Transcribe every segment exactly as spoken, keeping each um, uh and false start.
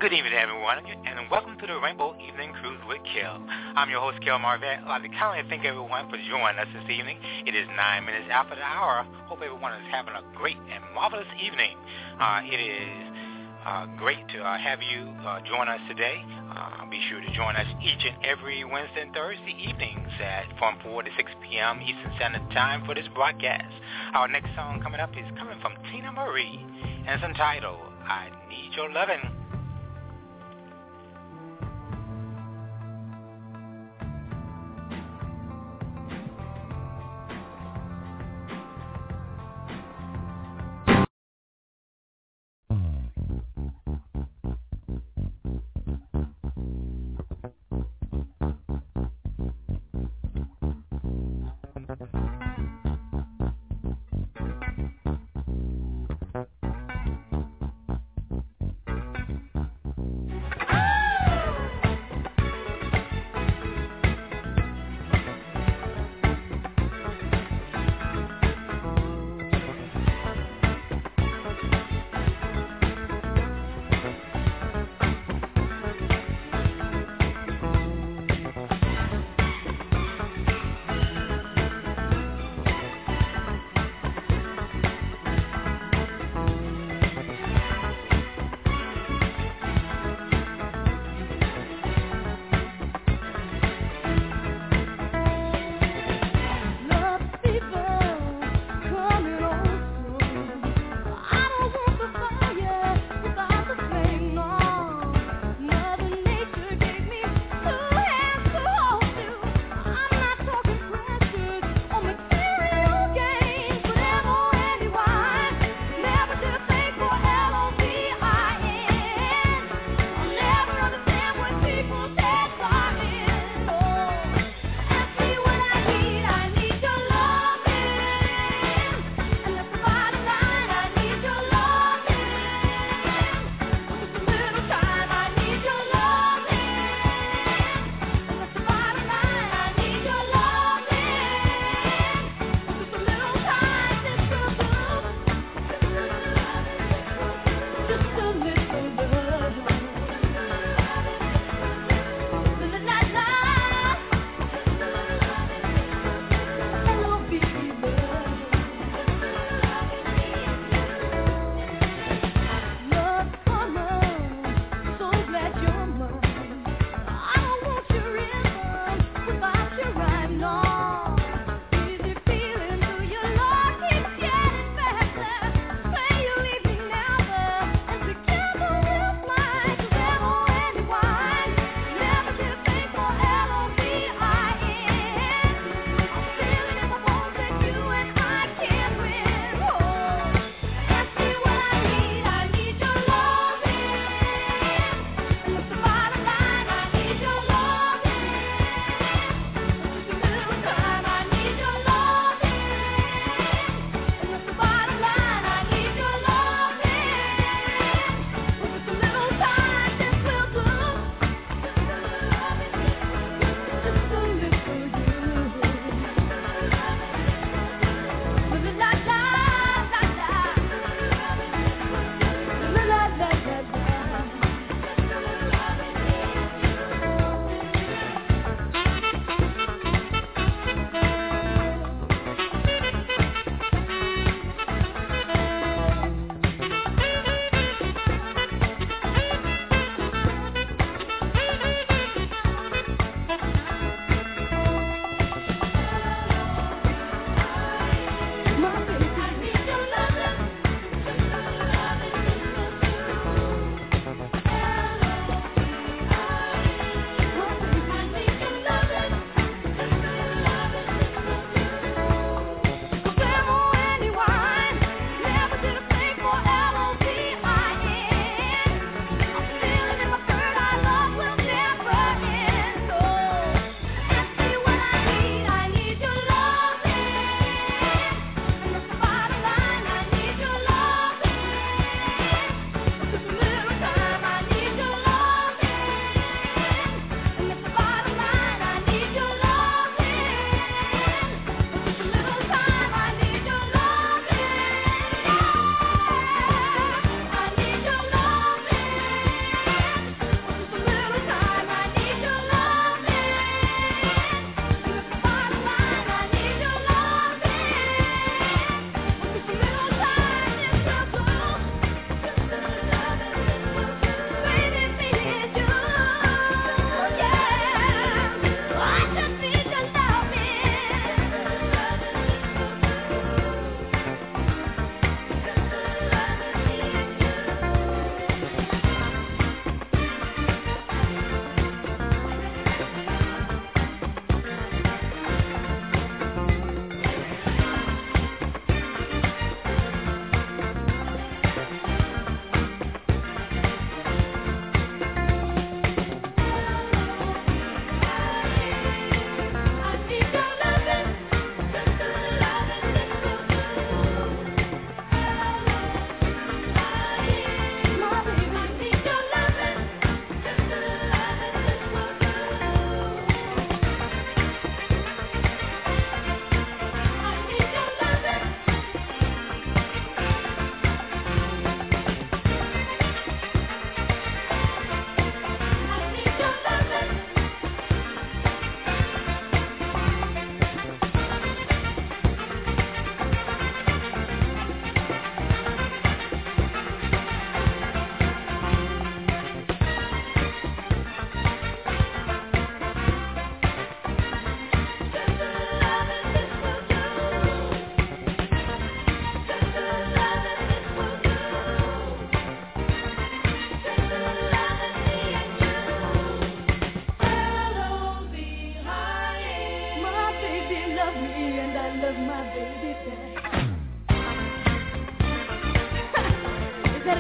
Good evening, everyone, and welcome to the Rainbow Evening Cruise with Kel. I'm your host, Kel Marvette. I'd like to kindly thank everyone for joining us this evening. It is nine minutes after the hour. Hope everyone is having a great and marvelous evening. Uh, it is uh, great to uh, have you uh, join us today. Uh, be sure to join us each and every Wednesday and Thursday evenings at from four to six p.m. Eastern Standard Time for this broadcast. Our next song coming up is coming from Tina Marie, and it's entitled, I Need Your Lovin'.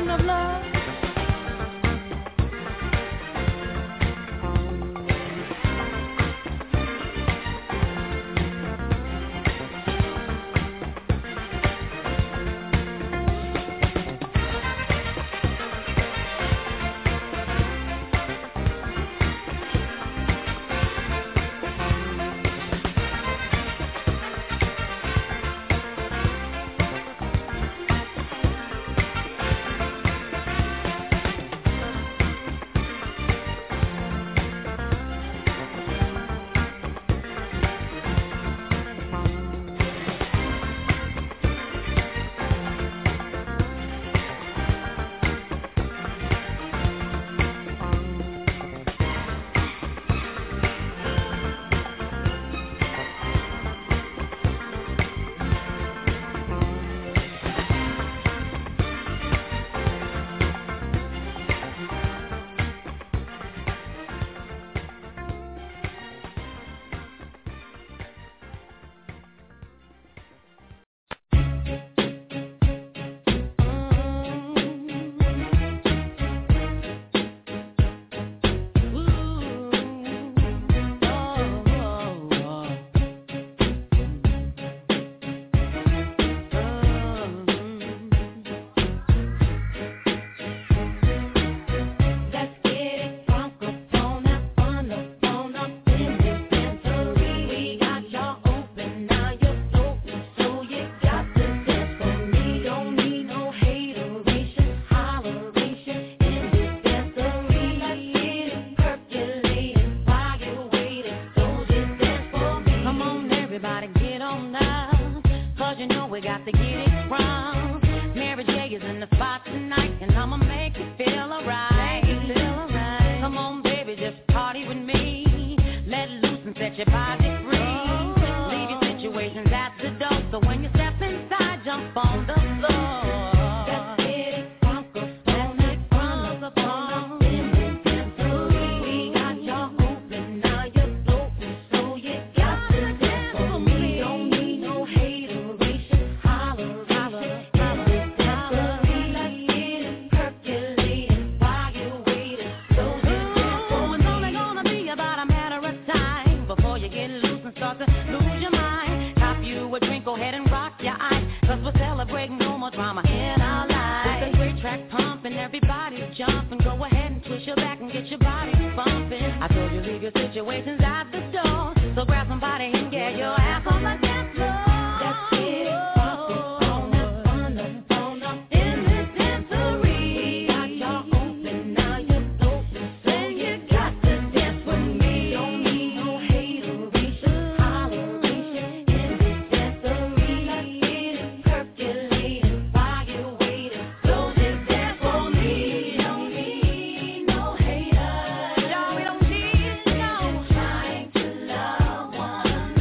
One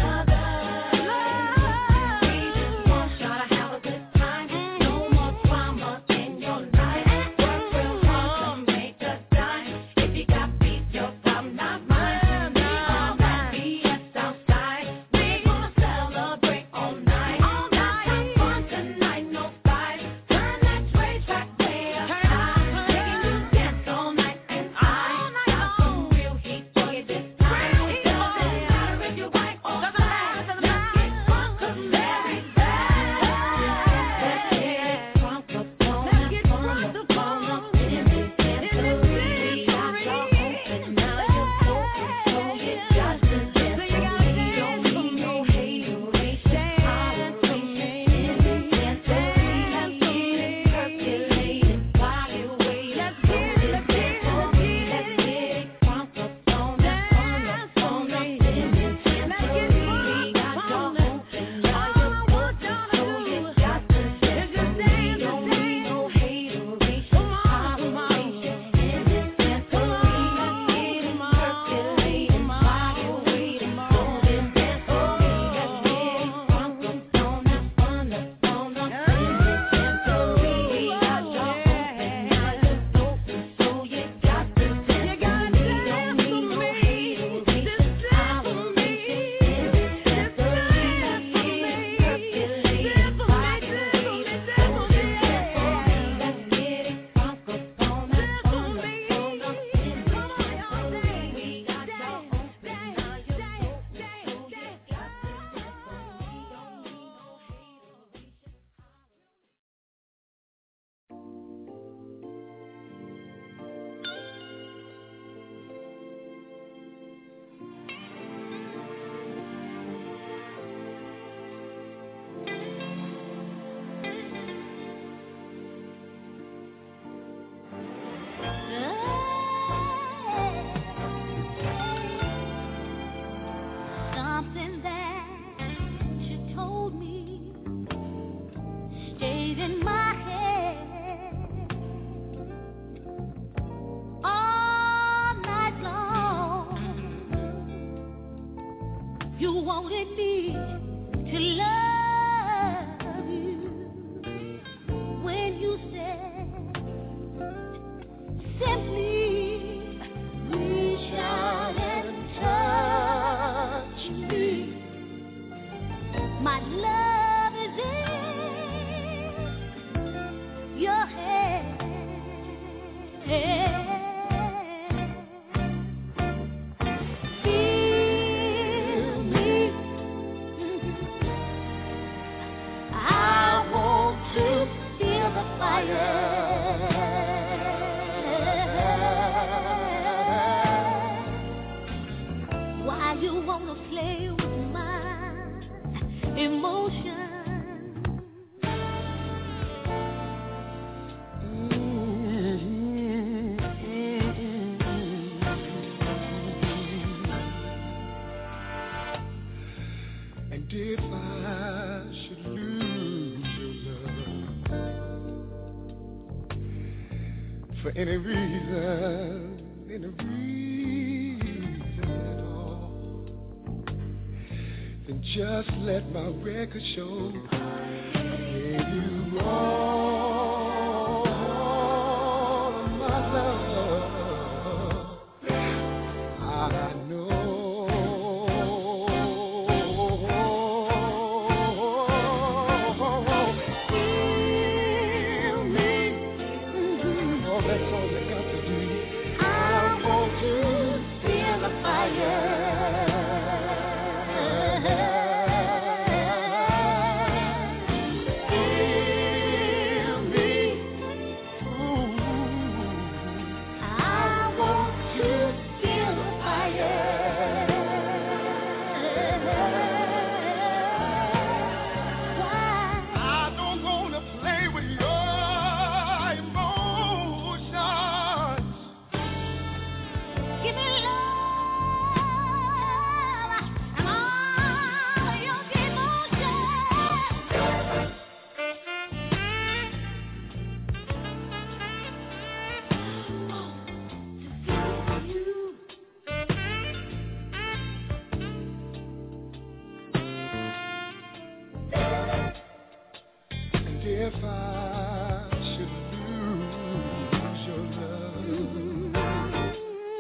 wanted me to love you when you said simply reach out and touch me. My love is in your hand. Feel me. I want to feel the fire. Why you wanna play with my emotions? If I should lose your love for any reason, any reason at all, then just let my record show I gave you all of my love. I know. If I should lose your love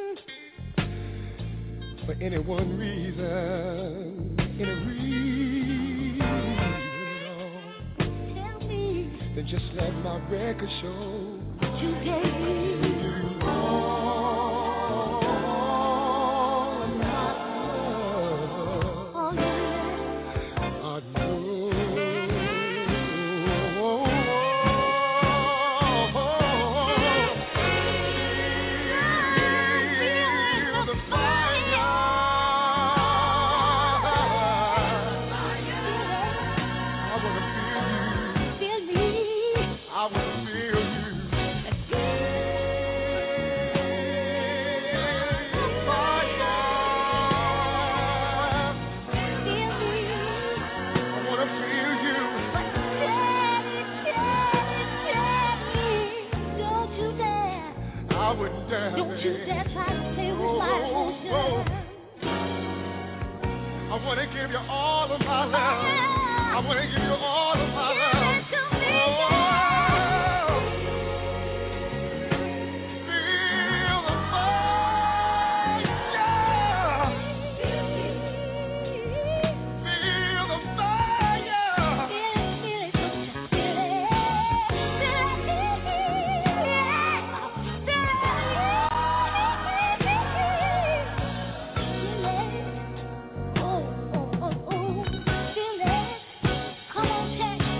for any one reason, any reason at all, tell me, then just let my record show you gave me all of my love. Oh, yeah. I know. Don't you dare try to play with my emotions. I want to give you all of my love. I want to give you all of my love. Come on, check.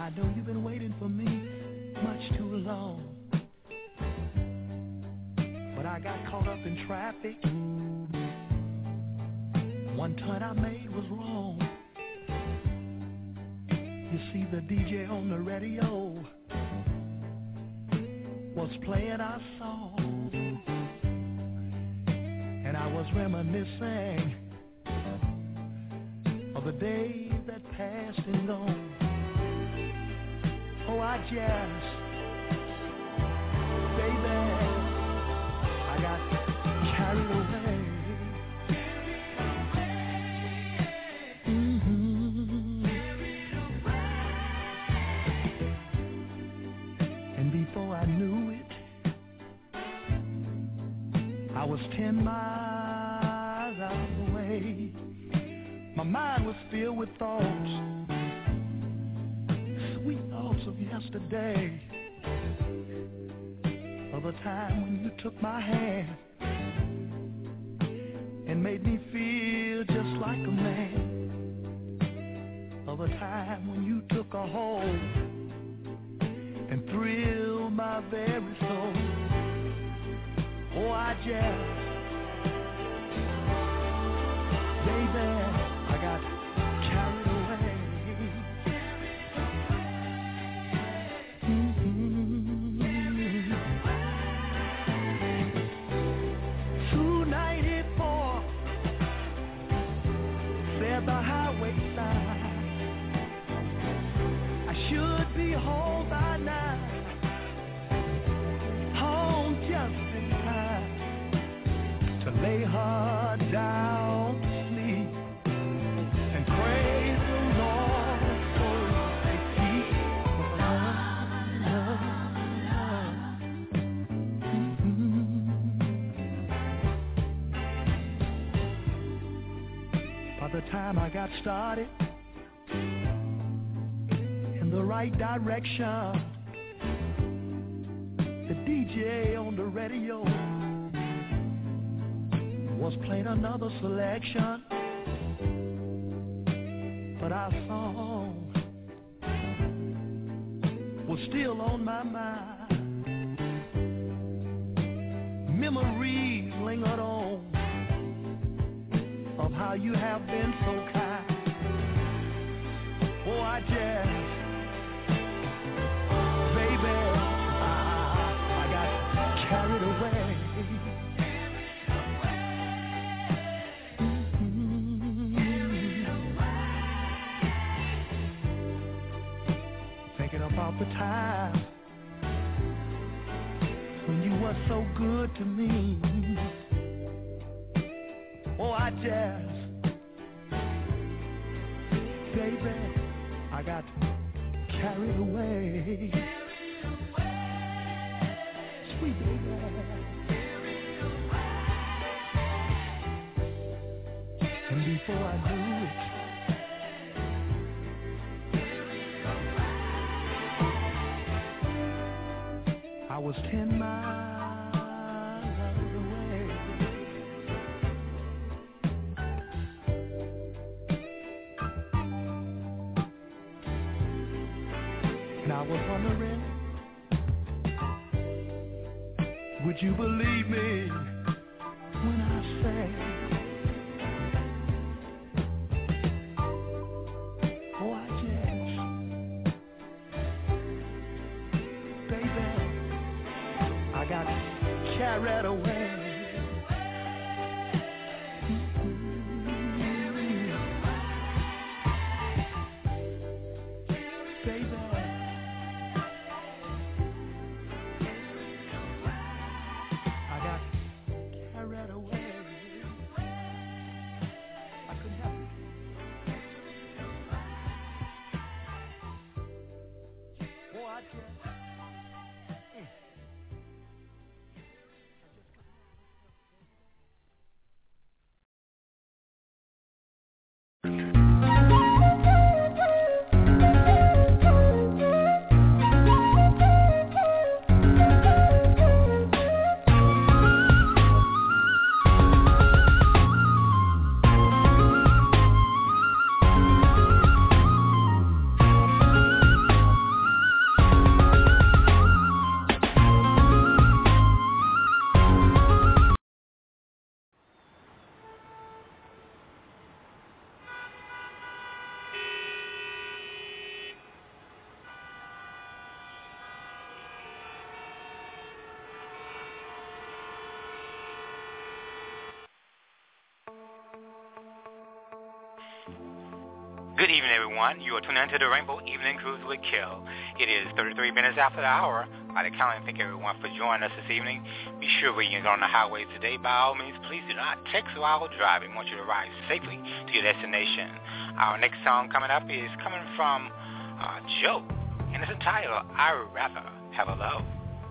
I know you've been waiting for me much too long, but I got caught up in traffic. One turn I made was wrong. You see, the D J on the radio was playing our song, and I was reminiscing of the days that passed and gone. Oh, I just, baby, I got carried away. Mm-hmm. And before I knew it, I was ten miles out of the way. My mind was filled with thoughts, sweet thoughts of yesterday, of a time when you took my hand and made me feel just like a man, of a time when you took a hold and thrilled my very soul. Oh, I just, baby, I got carried away. Mm-hmm. two ninety-four said the highway sign, I should be home by now, home just in time to lay her down to sleep and praise the Lord for His peace. Mm-hmm. By the time I got started in the right direction, the D J on the radio was playing another selection, but our song was still on my mind. Memories lingered on of how you have been so kind. Oh, I just, baby, I, I got carried away. About the time when you were so good to me. Oh, I just, baby, I got carried away. Sweet baby. And before I knew it, I was ten miles out of the way. And I was wondering, would you believe me when I say, oh, I just, baby, I got carried away. Baby, I got carried away. I couldn't help it. Oh, I just. Good evening, everyone. You are tuned into the Rainbow Evening Cruise with Kill. It is thirty-three minutes after the hour. I'd like to thank everyone for joining us this evening. Be sure when you're on the highway today, by all means, please do not text while driving. We want you to arrive safely to your destination. Our next song coming up is coming from uh, Joe, and it's entitled, I'd Rather Have a Love.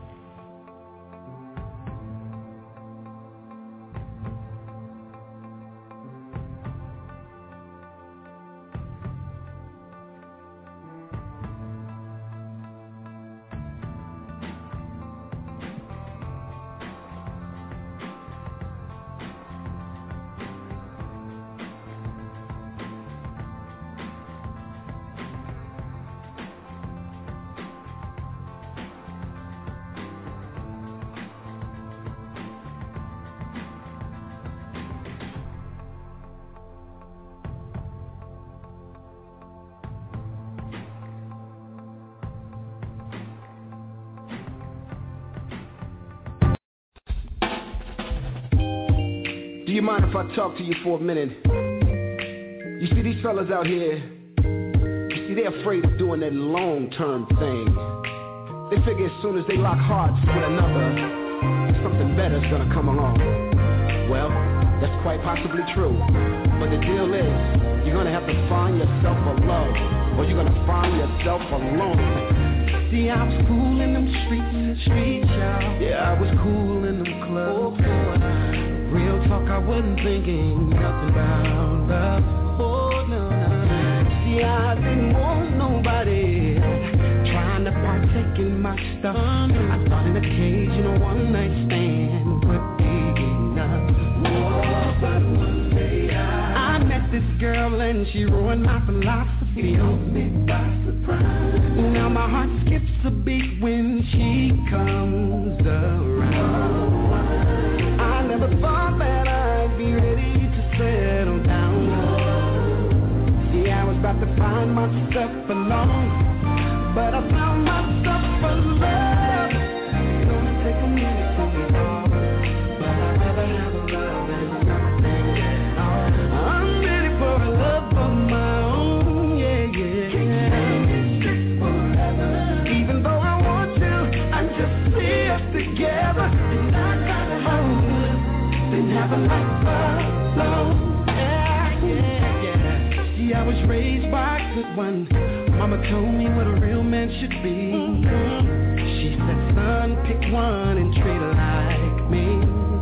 Do you mind if I talk to you for a minute? You see these fellas out here, you see they're afraid of doing that long-term thing. They figure as soon as they lock hearts with another, something better's gonna come along. Well, that's quite possibly true. But the deal is, you're gonna have to find yourself a love, or you're gonna find yourself alone. See, I was cool in them streets, streets, y'all. Yeah, I was cool in them clubs. Oh, real talk, I wasn't thinking nothing about love. Oh, no, no. See, I didn't want nobody trying to partake in my stuff. I thought in a cage, you know, one night stand would be enough. Oh, but one day I, I met this girl and she ruined my philosophy. Took me by surprise. Now my heart skips a beat when she comes around. I never thought that I'd be ready to settle down. Yeah, I was about to find myself alone, but I found myself alone. It's gonna take a minute to evolve, but I'd rather have a love than nothing at all. I'm ready for a love of my own, yeah, yeah. Can't stand this forever. Even though I want to, I just see us together, and I gotta hold and have a life alone. Yeah, yeah, yeah. See, I was raised by a good one. Mama told me what a real man should be. Mm-hmm. She said, son, pick one and treat her like me.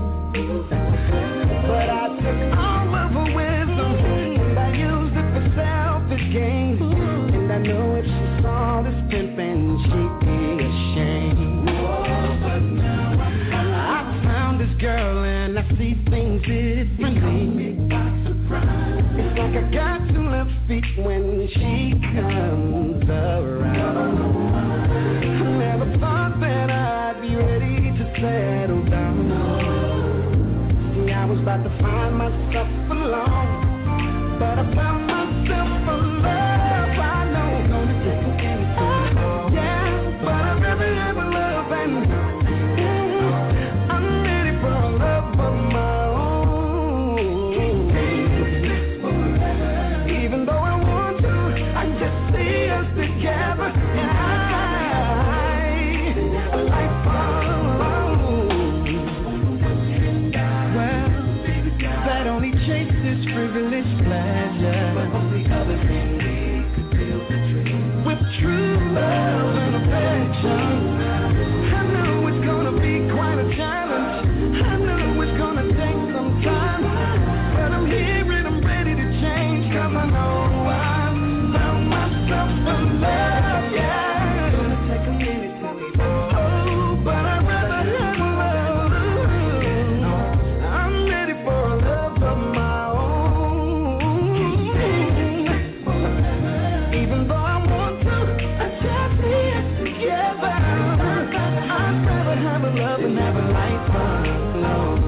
But I took all of her wisdom and I used it for selfish gain. And I know if she saw this pimpin', she'd be ashamed. Oh, but now I found this girl and I see things differently. It's like I got two left feet when she comes around. I never thought that I'd be ready to settle down. See, I was about to find myself alone, but I found myself alone. I know it's gonna take a minute to evolve. Yeah, but I'd rather have a love than together, and I, a life alone. Well, that only chases frivolous pleasure, but only other thing we could build the dream with true love and affection. I know it's gonna be quite a challenge. I know it's gonna take some time, but I'm here and I'm ready to change, 'cause I know I found myself a love, yeah. It's gonna take a minute to evolve. Oh, but I'd rather have a love. I'm ready for a love of my own. Even though I want to, I just need it together. I'd rather have a love and have a life alone.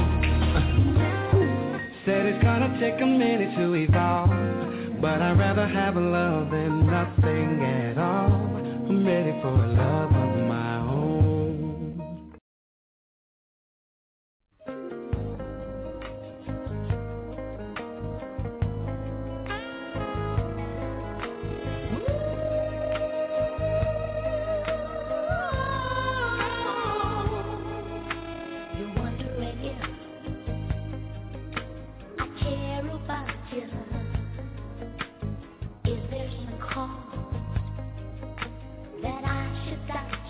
Said it's gonna take a minute to evolve, but I'd rather have a love than nothing at all. I'm ready for a love of my own.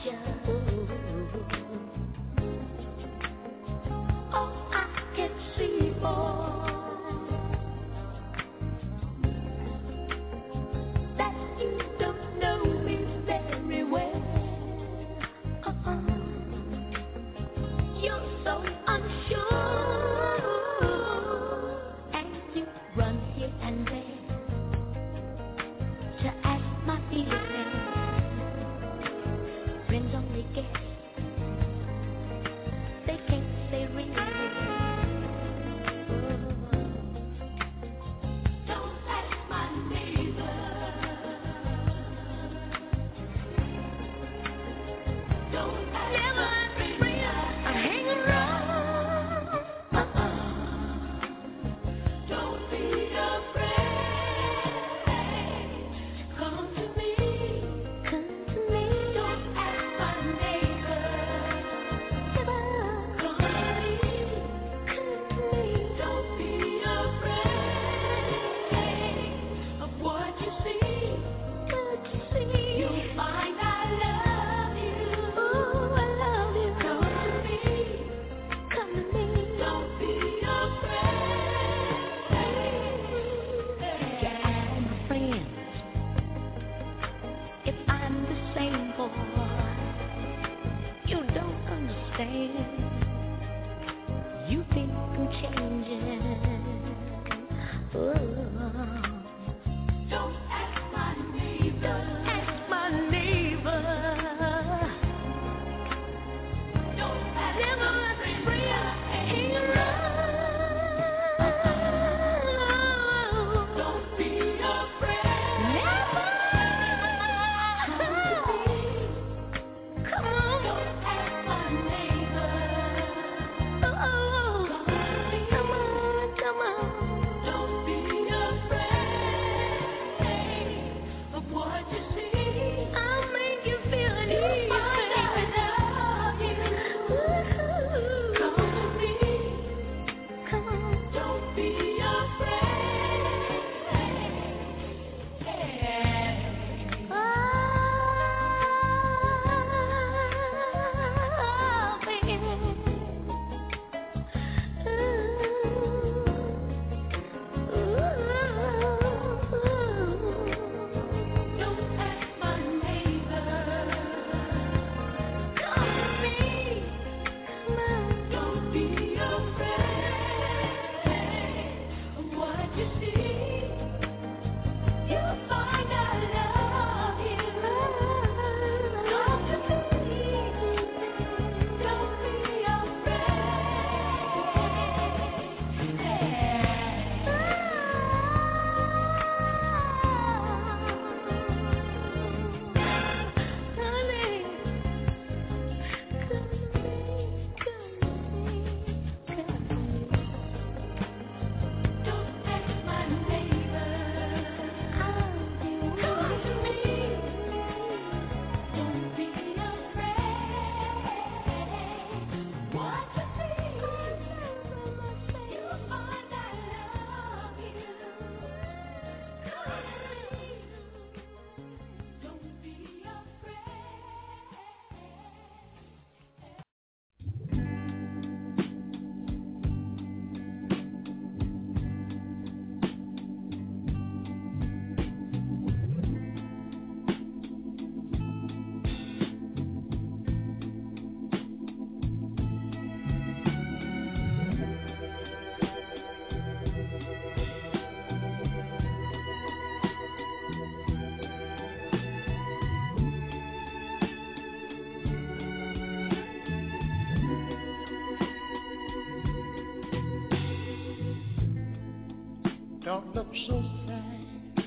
Don't look so sad.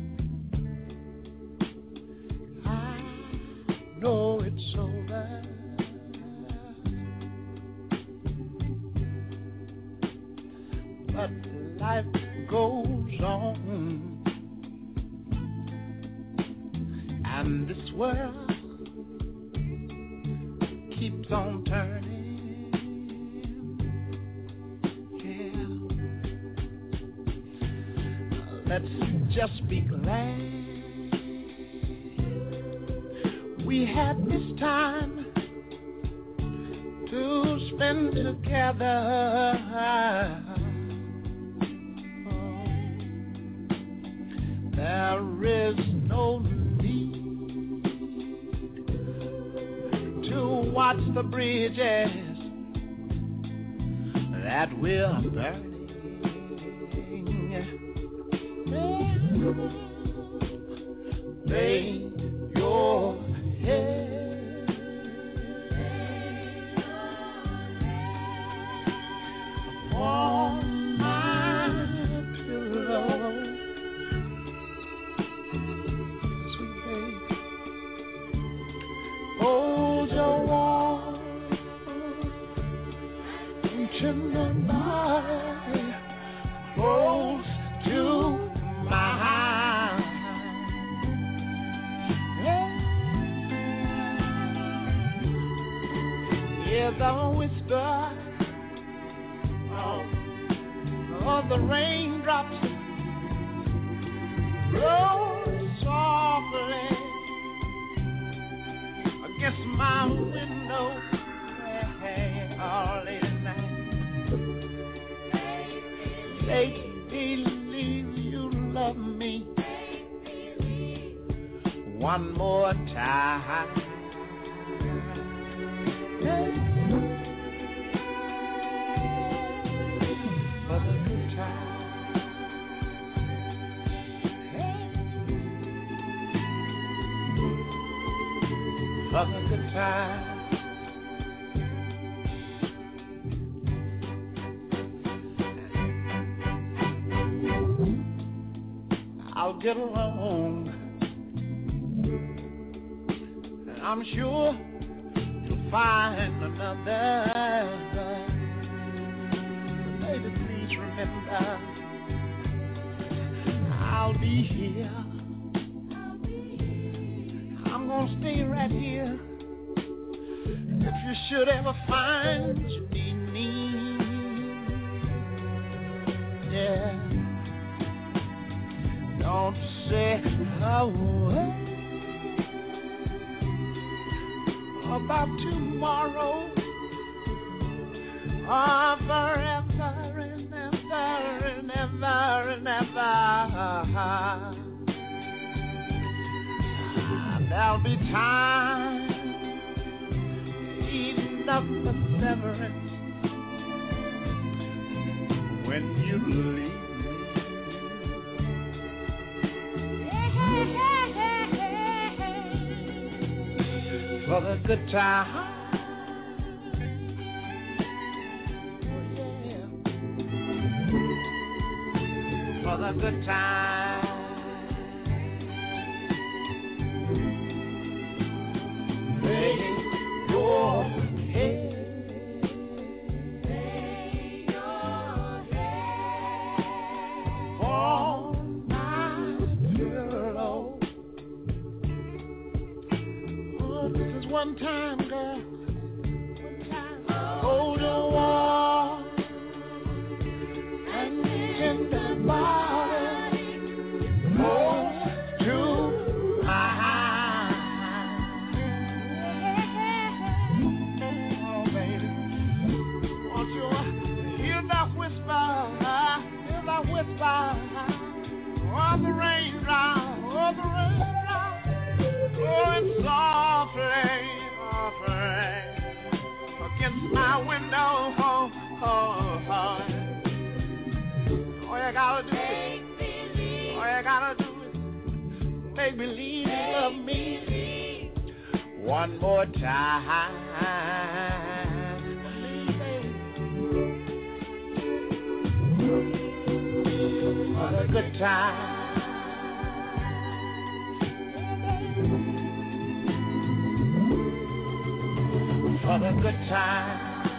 I know it's over. But life goes on, and this world keeps on turning. Let's just be glad we had this time to spend together. There is no need to watch the bridges that we're burning. Lay your head on my pillow, sweet baby. Hold your warm and tender body close to mine. Hear the whisper of, of the raindrops roll softly against my window. Hey, all late at night. Make believe you love me one more time. For the good time. For the good time. I'll get along, and I'm sure you'll find another. But baby, please remember, I'll be here. I'm gonna stay right here. If you should ever find that you need me, yeah. Don't say a word about tomorrow or forever and ever and ever and ever. There'll be time enough for severance when you leave. For the good time, oh yeah. For the good time, lay your head, lay your head on my pillow. One time, girl, one time, hold your wall and tender body close to mine. Oh, baby, won't you hear that whisper, hear that whisper of the raindrop, of the raindrop, going softly against my window. Oh, oh, oh. All you gotta do is, all you gotta do is make believe you love me one more time. For a good time. For the good time.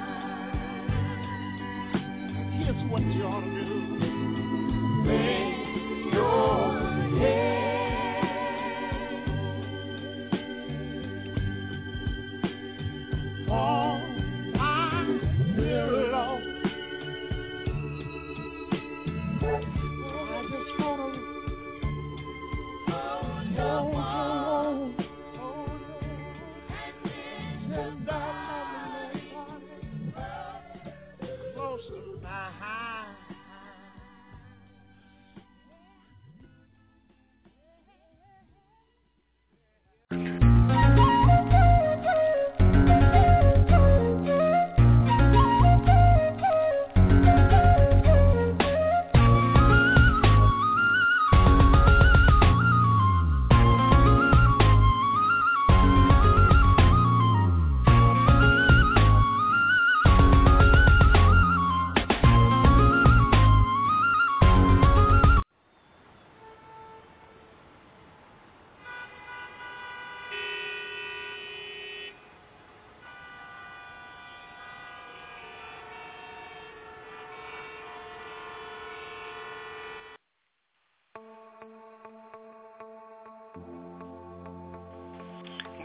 Here's what you ought to do. Lay your head on my pillow. I just wanna hold your warm, hold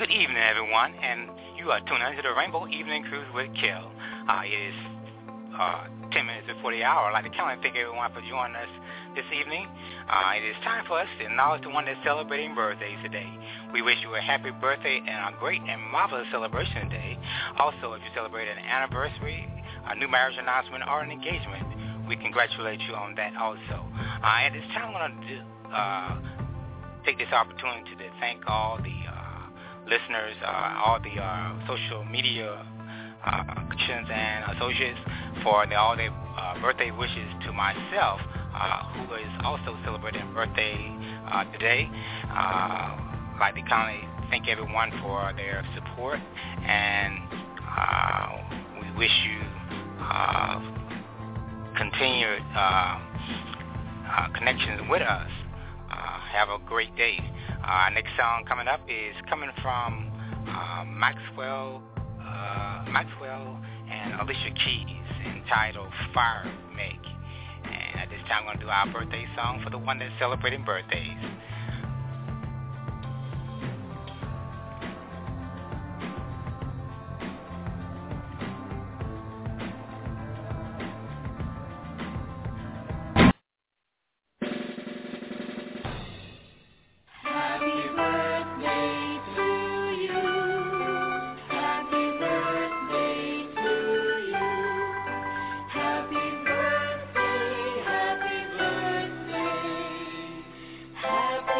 Good evening, everyone, and you are tuning into the Rainbow Evening Cruise with Kel. Uh, it is uh, ten minutes before the hour. I'd like to count and thank everyone for joining us this evening. Uh, it is time for us to acknowledge the one that's celebrating birthdays today. We wish you a happy birthday and a great and marvelous celebration today. Also, if you celebrate an anniversary, a new marriage announcement, or an engagement, we congratulate you on that also. Uh, at this time, I want to uh, take this opportunity to thank all the uh, listeners, uh, all the uh, social media uh, connections and associates for the, all their uh, birthday wishes to myself, uh, who is also celebrating birthday uh, today. Uh, I'd like to kindly thank everyone for their support, and uh, we wish you uh, continued uh, uh, connections with us. Uh, have a great day. Uh, next song coming up is coming from uh, Maxwell, uh, Maxwell and Alicia Keys, entitled Fire Make. And at this time, we're going to do our birthday song for the one that's celebrating birthdays. Happy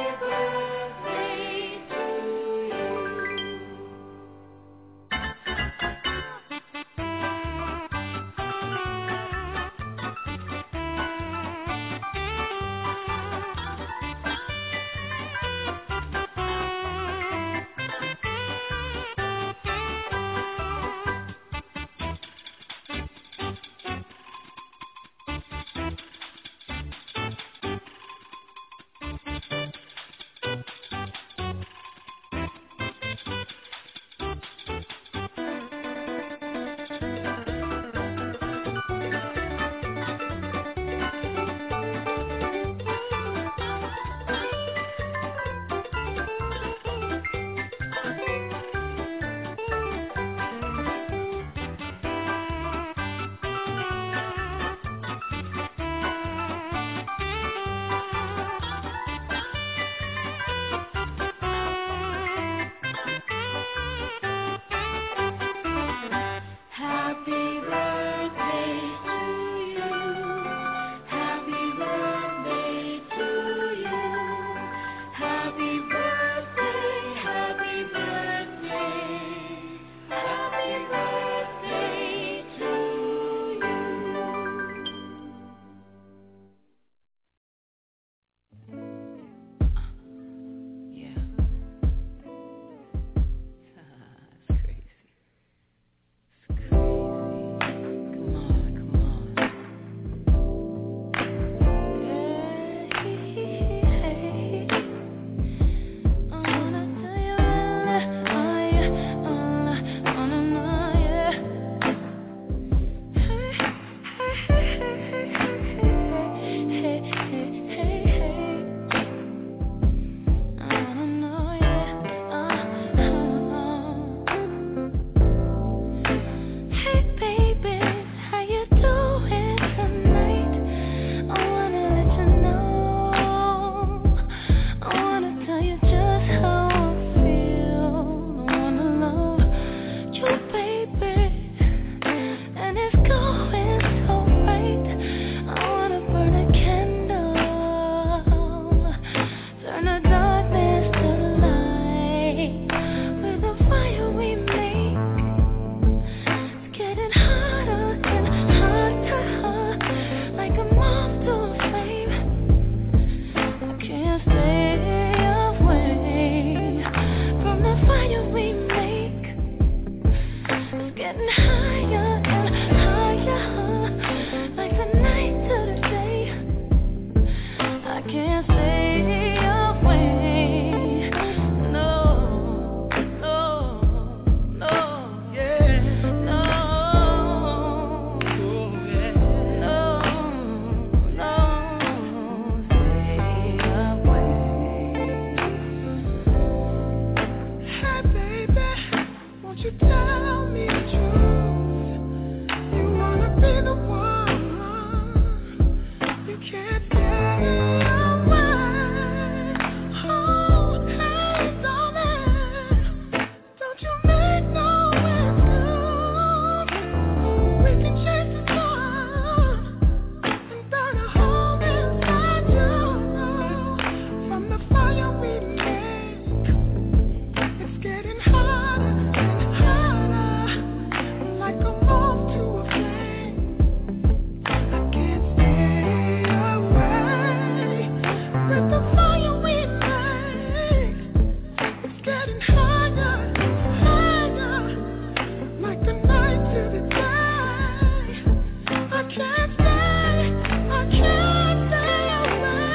you tell me the truth? You wanna be the one. You can't stay away. Oh, hey, darling, don't you make no excuse. We can chase the sun and burn a hole inside you. From the fire we make, it's getting harder and harder, like a moth to a flame. I can't stay away with the fire we make. It's getting harder and harder, like the night to the day. I can't stay, I can't stay away.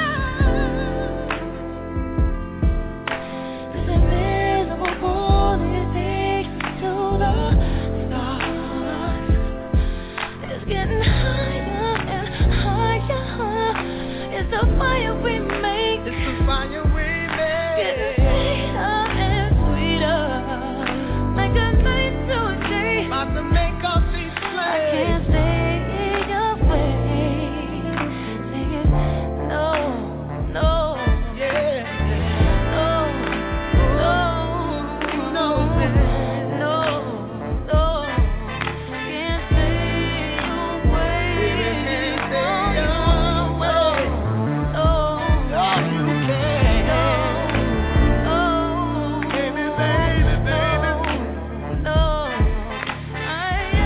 This invisible pull that takes me to the stars. It's getting higher and higher. It's the fire we make. It's the fire we make. Getting sweeter and sweeter, like a night to a day. About to make up these flames. I can't stay away. Singing no, no, yeah, no, no, no, no, no. Can't stay away. Can't stay away. No, no, you can't. No, no, baby, baby, baby, no. I, I,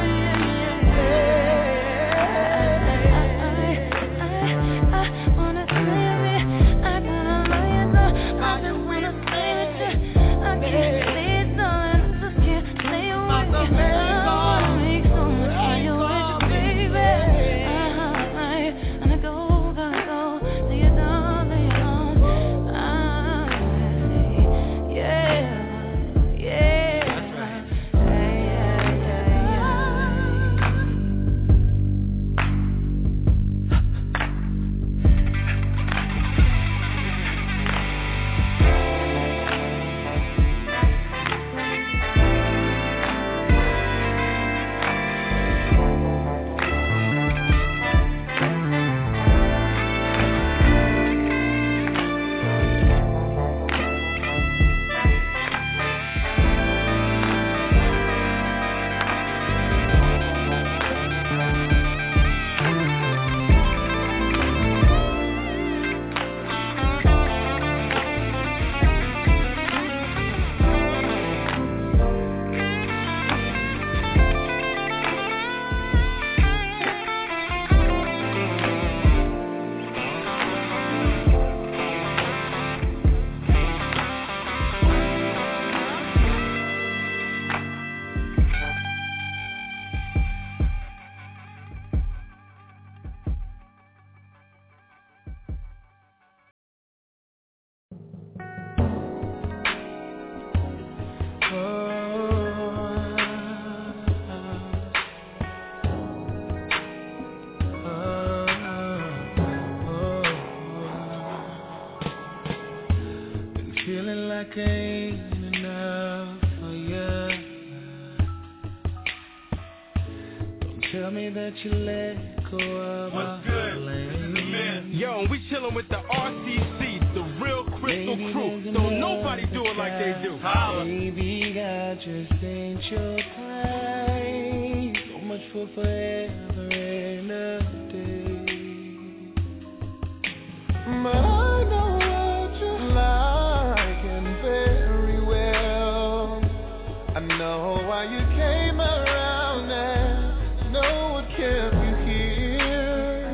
I, I wanna stay with you. I gotta love you, so I just wanna stay with you. I can't stay, darling, I just can't stay away. I wanna make so much fire with you, baby. I, I, I go, gotta go, till you're done, till you're gone. I say, yeah, yeah, that's right, yeah, yeah, yeah, Been feeling like I ain't enough for you. Don't tell me that you let go of my flame. Yo, we chillin' with the R C C, the real Crystal Crew. Don't nobody do it like they do. Holla. Baby, I just ain't your type. So much for forever and a day. But I know what you like and very well. I know why you came around and know what kept you here.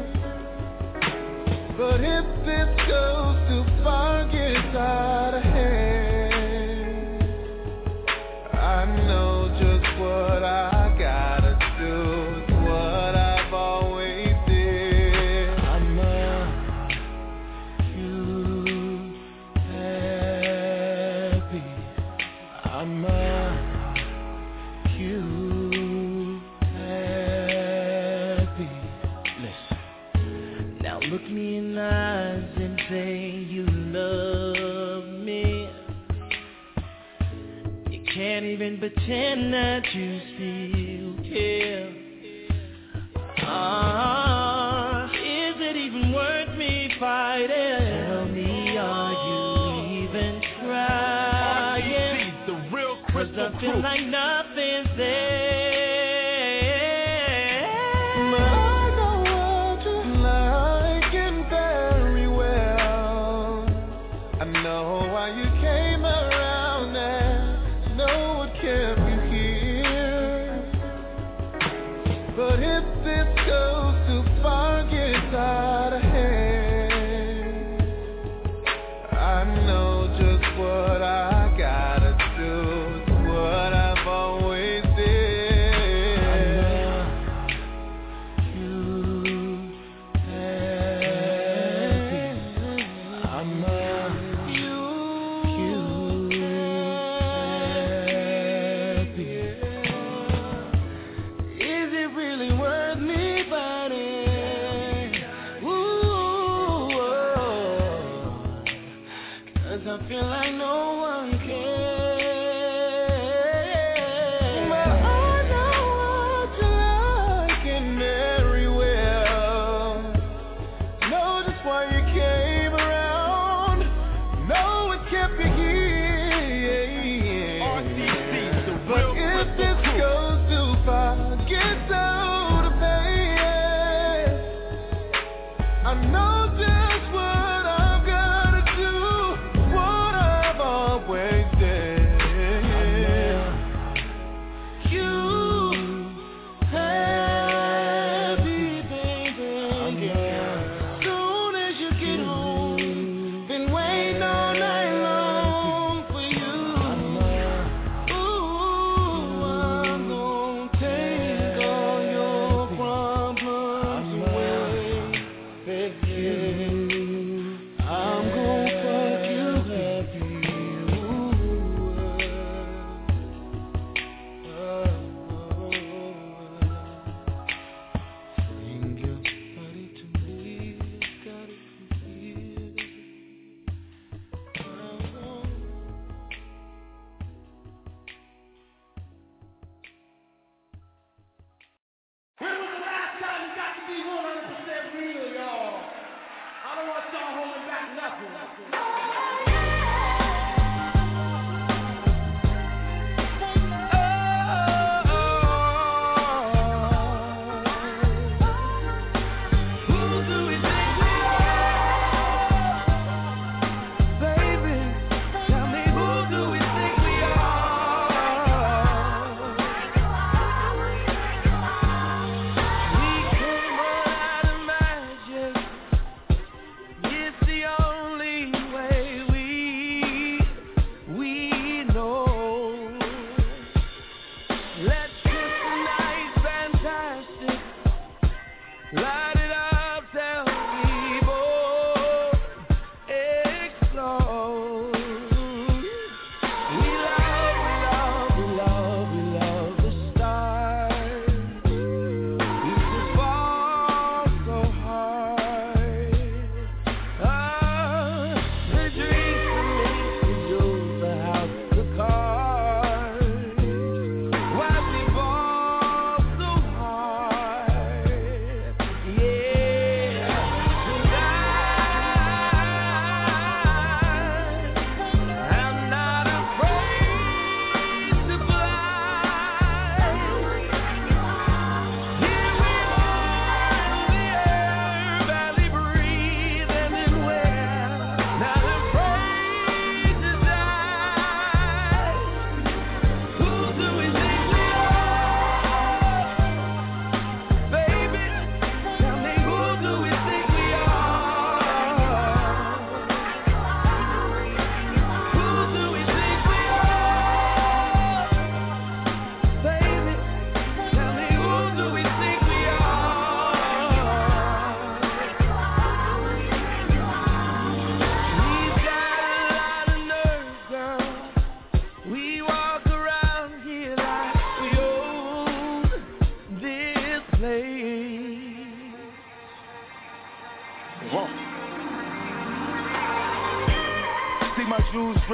But if this goes too far, gets out of hand, I know just what I gotta do. It's what I've always did. I'm a you happy. I'm a you happy. Listen. Now look me in the eyes and say you love me. You can't even pretend that you still care. Ah, is it even worth me fighting? Tell me, are you even trying? The real crystal Cause I feel proof. like nothing's there. It's the only way.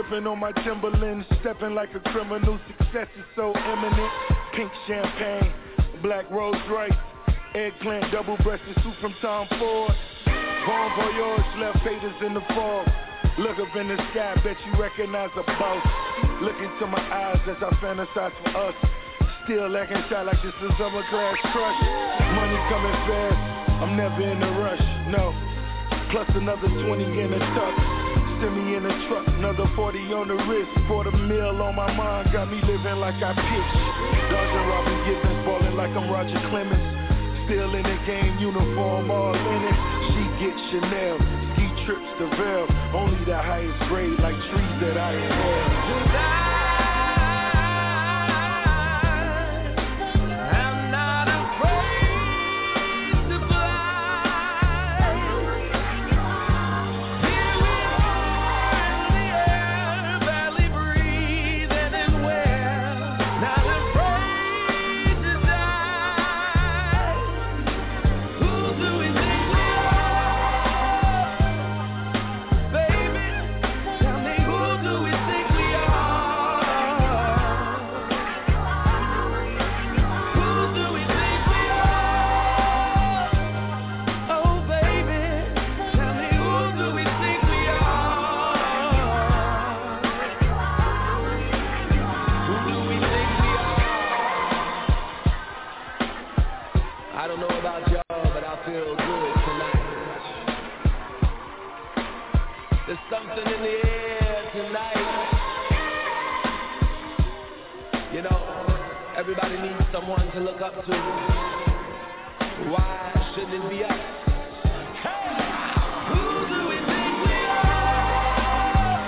Slipping on my Timberlands, stepping like a criminal. Success is so imminent. Pink champagne, black Rolls Royce, eggplant, double-breasted suit from Tom Ford. Bon voyage, left haters in the fog. Look up in the sky, bet you recognize a boss. Look into my eyes as I fantasize for us. Still acting shy like this is summer class crush. Money coming fast, I'm never in a rush, no. Plus another twenty in a tuck. Send me in a truck, another forty on the wrist. Quarter mil on my mind, got me living like I pitch. Dodging Robin Givens, balling like I'm Roger Clemens. Still in the game, uniform all in it. She gets Chanel, ski trips to Vail. Only the highest grade, like trees that I inhale. Everybody needs someone to look up to. Why shouldn't it be us? Hey! Who do we think we are?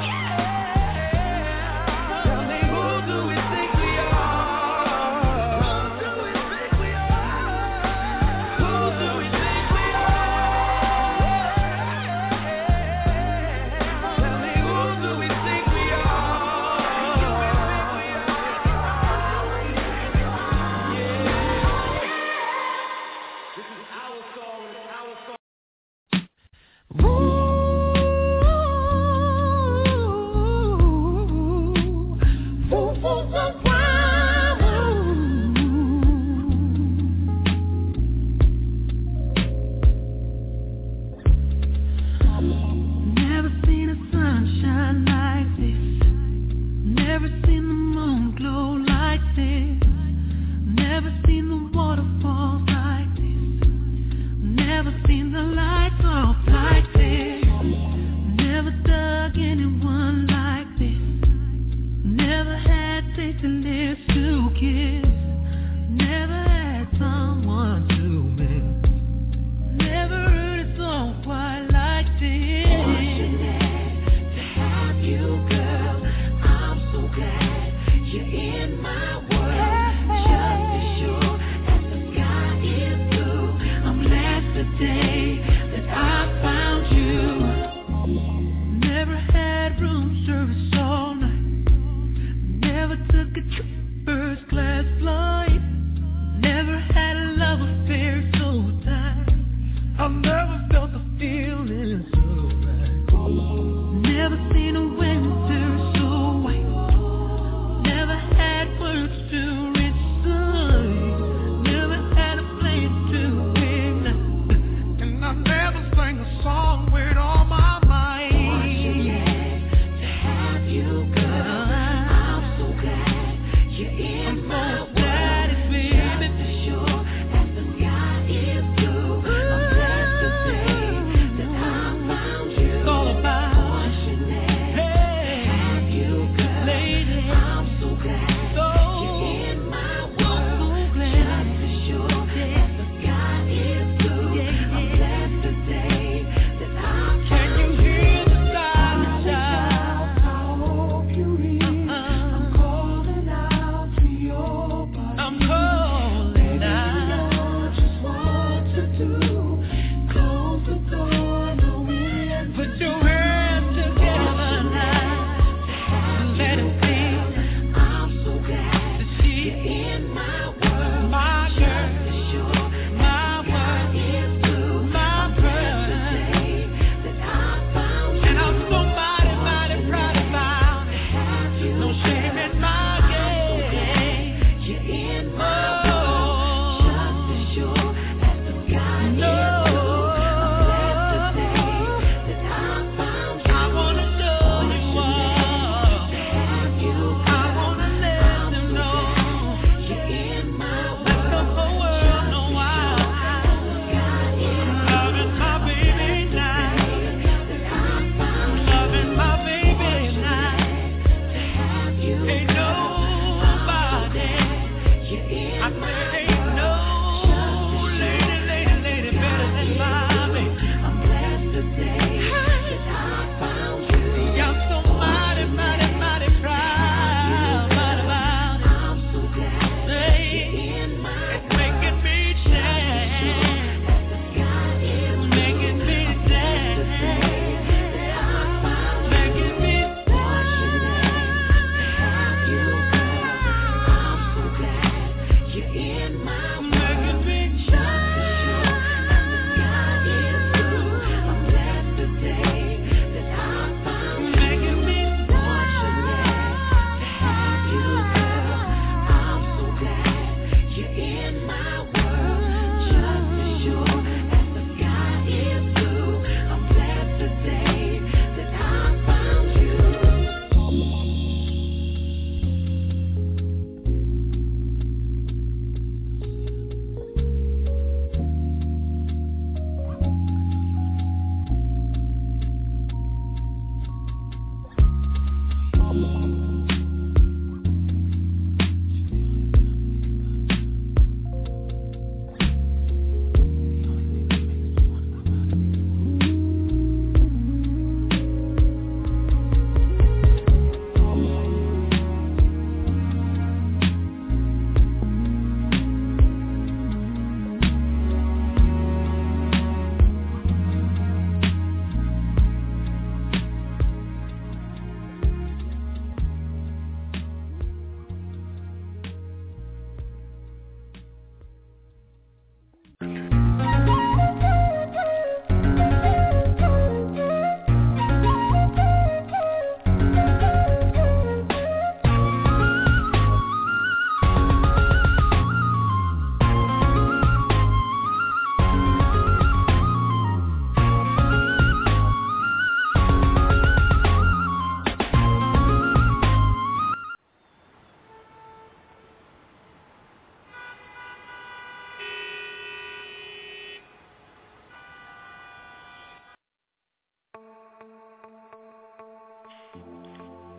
Yeah! Tell me, who do we think we are? Who do we think we are? Who do we think we are? Tell me, who do we think we are? You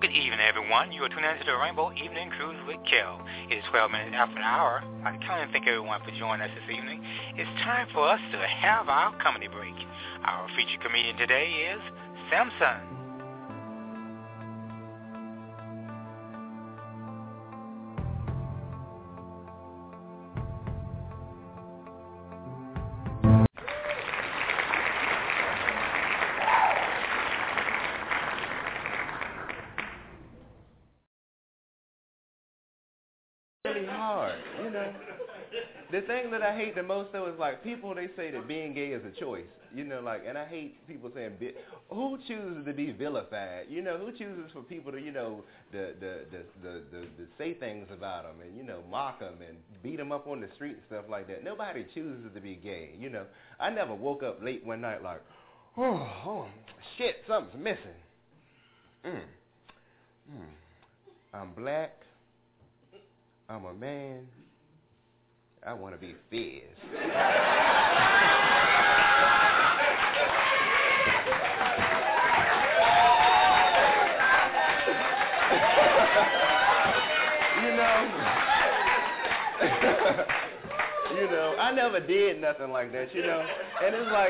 Good evening, everyone. You are tuning into the Rainbow Evening Cruise with Kel. It is twelve minutes after the hour. I kind of thank everyone for joining us this evening. It's time for us to have our comedy break. Our featured comedian today is Samson. The thing that I hate the most, though, is, like, people, they say that being gay is a choice, you know, like, and I hate people saying, who chooses to be vilified, you know, who chooses for people to, you know, to, to, to, to, to, to say things about them and, you know, mock them and beat them up on the street and stuff like that. Nobody chooses to be gay, you know. I never woke up late one night like, oh, oh shit, something's missing. Mm. Mm. I'm black. I'm a man. I want to be Fizz. you know, you know, I never did nothing like that, you know, and it's like,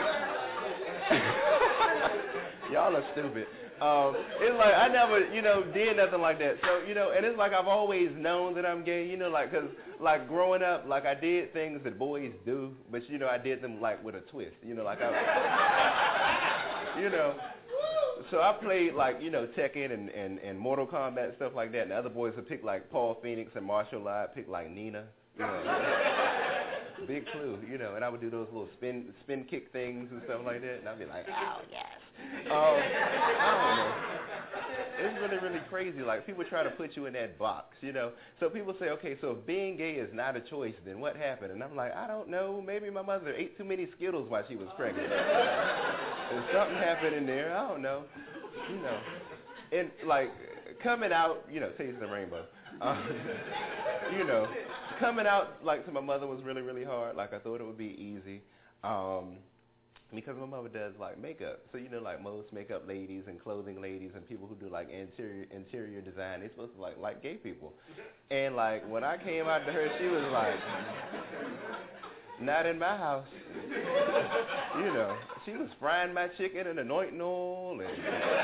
y'all are stupid. Um, it's like I never, you know, did nothing like that. So, you know, and it's like I've always known that I'm gay, you know, like, because, like, growing up, like, I did things that boys do, but, you know, I did them, like, with a twist, you know, like, I, you know, so I played, like, you know, Tekken and, and, and Mortal Kombat and stuff like that, and the other boys would pick, like, Paul Phoenix and martial law, I'd pick, like, Nina, you know, big clue, you know, and I would do those little spin spin kick things and stuff like that, and I'd be like, oh, yes. Um, I don't know. It's really, really crazy. Like, people try to put you in that box, you know. So people say, okay, so if being gay is not a choice, then what happened? And I'm like, I don't know. Maybe my mother ate too many Skittles while she was pregnant. And something happened in there. I don't know. You know. And, like, coming out, you know, Taste the Rainbow. Um, you know, coming out, like, to my mother was really, really hard. Like, I thought it would be easy. Um... Because my mother does, like, makeup. So, you know, like, most makeup ladies and clothing ladies and people who do, like, interior interior design, they're supposed to, like, like gay people. And, like, when I came out to her, she was like, not in my house. You know, she was frying my chicken and anointing oil and...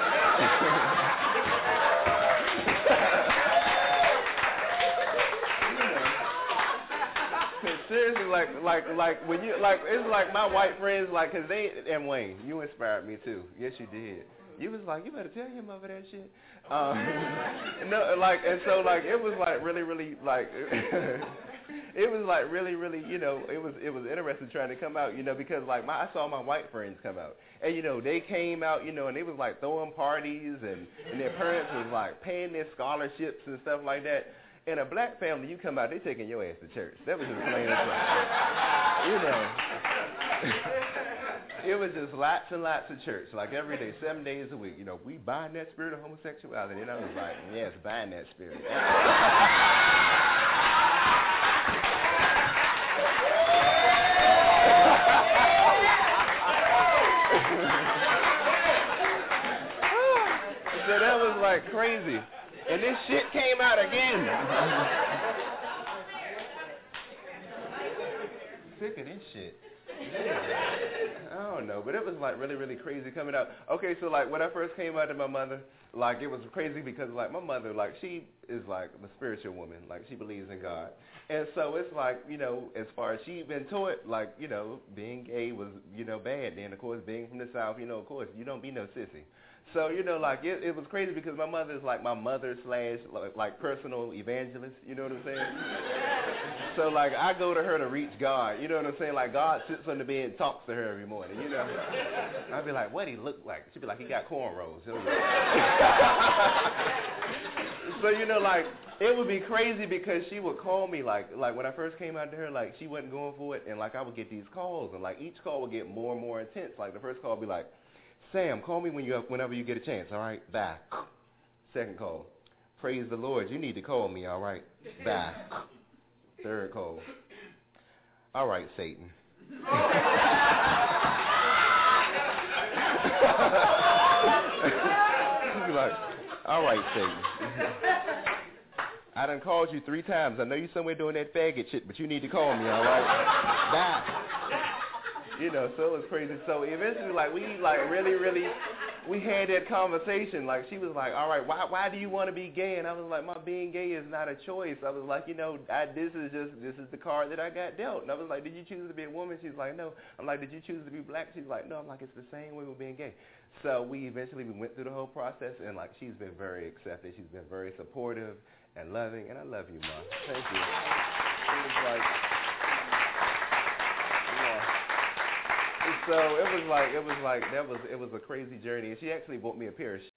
Seriously, like, like, like when you, like, it's like my white friends, like, cause they, and Wayne, you inspired me too. Yes, you did. You was like, you better tell your mother that shit. Um, no, like, and so, like, it was like really, really, like, it was like really, really, you know, it was, it was interesting trying to come out, you know, because like my, I saw my white friends come out, and you know, they came out, you know, and they was like throwing parties, and and their parents was like paying their scholarships and stuff like that. In a black family, you come out, they taking your ass to church. That was just plain and simple. You know. It was just lots and lots of church, like every day, seven days a week. You know, we bind that spirit of homosexuality. And I was like, yes, bind that spirit. So that was like crazy. And this shit came out again. Sick of this shit. I don't know, but it was like really, really crazy coming out. Okay, so like when I first came out to my mother, like it was crazy because like my mother, like she is like the spiritual woman, like she believes in God. And so it's like, you know, as far as she been taught, like, you know, being gay was, you know, bad. Then of course being from the South, you know, of course you don't be no sissy. So, you know, like, it, it was crazy because my mother is like my mother slash, like, like, personal evangelist, you know what I'm saying? So, like, I go to her to reach God, you know what I'm saying? Like, God sits on the bed and talks to her every morning, you know? I'd be like, what he look like? She'd be like, he got cornrows. So, you know, like, it would be crazy because she would call me, like, like when I first came out to her, like, she wasn't going for it, and, like, I would get these calls, and, like, each call would get more and more intense. Like, the first call would be like, Sam, call me when you whenever you get a chance, all right? Bye. Second call. Praise the Lord. You need to call me, all right? Bye. Third call. All right, Satan. She'd be like, All right, Satan. I done called you three times. I know you somewhere doing that faggot shit, but you need to call me, all right? Bye. You know, so it was crazy. So eventually, like, we, like, really, really, we had that conversation. Like, she was like, all right, why why do you want to be gay? And I was like, my being gay is not a choice. I was like, you know, I, this is just, this is the card that I got dealt. And I was like, did you choose to be a woman? She's like, no. I'm like, did you choose to be black? She's like, no. I'm like, it's the same way with being gay. So we eventually we went through the whole process, and, like, she's been very accepting. She's been very supportive and loving, and I love you, Ma. Thank you. It was like, yeah. And so it was like, it was like, that was, it was a crazy journey, and she actually bought me a pair of shoes.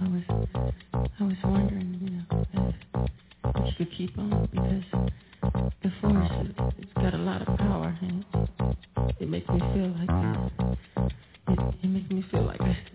was, I was wondering, you know, if we should keep on because the force, it's got a lot of power and it, it makes me feel like this. It, it makes me feel like this.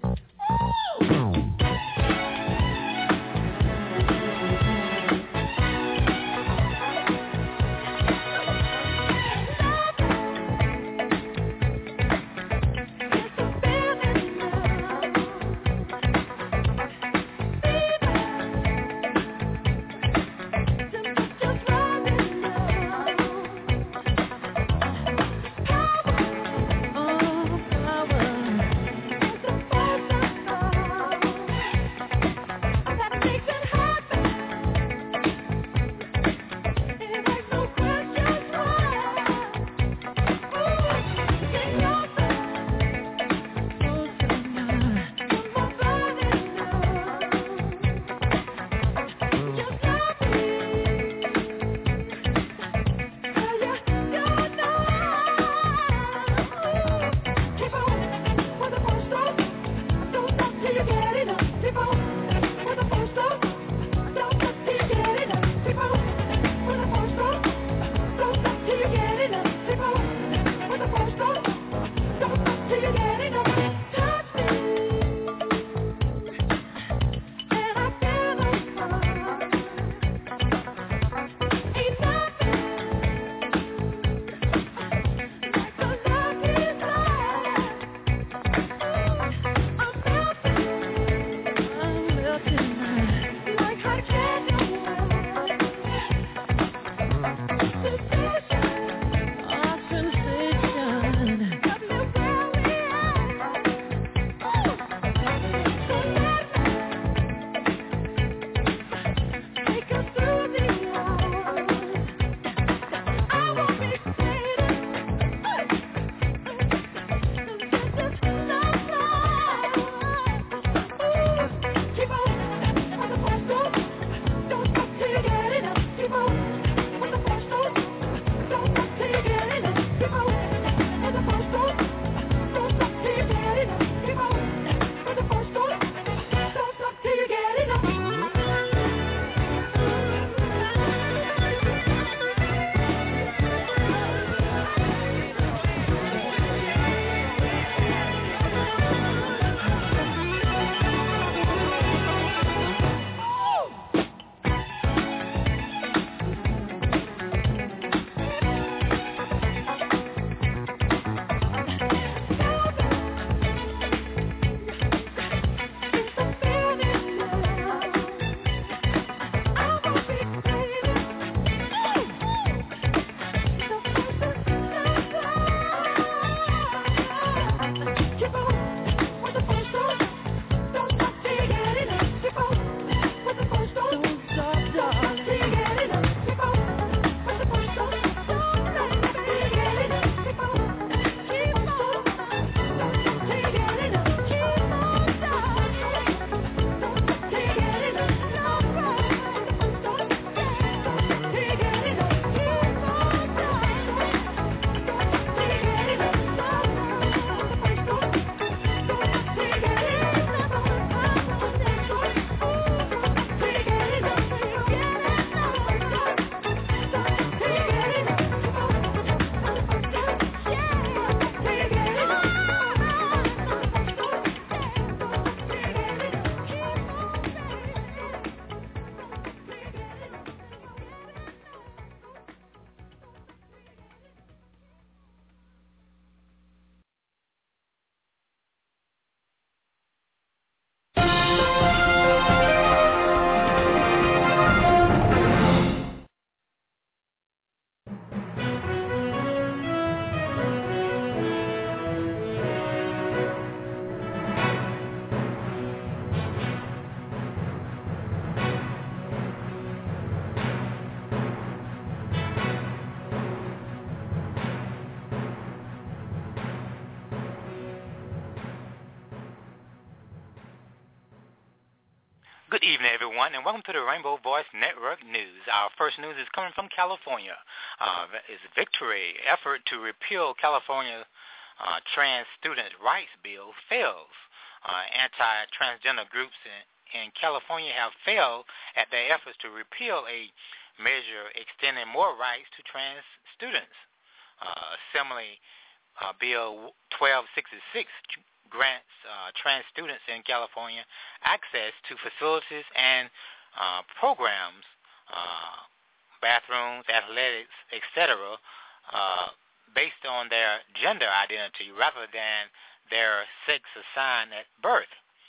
Good evening, everyone, and welcome to the Rainbow Voice Network News. Our first news is coming from California. Uh, it's victory effort to repeal California uh, trans student rights bill fails. Uh, anti-transgender groups in, in California have failed at their efforts to repeal a measure extending more rights to trans students. Uh, similarly, uh, Bill twelve sixty-six grants uh, trans students in California access to facilities and uh, programs, uh, bathrooms, athletics, et cetera, uh, based on their gender identity rather than their sex assigned at birth.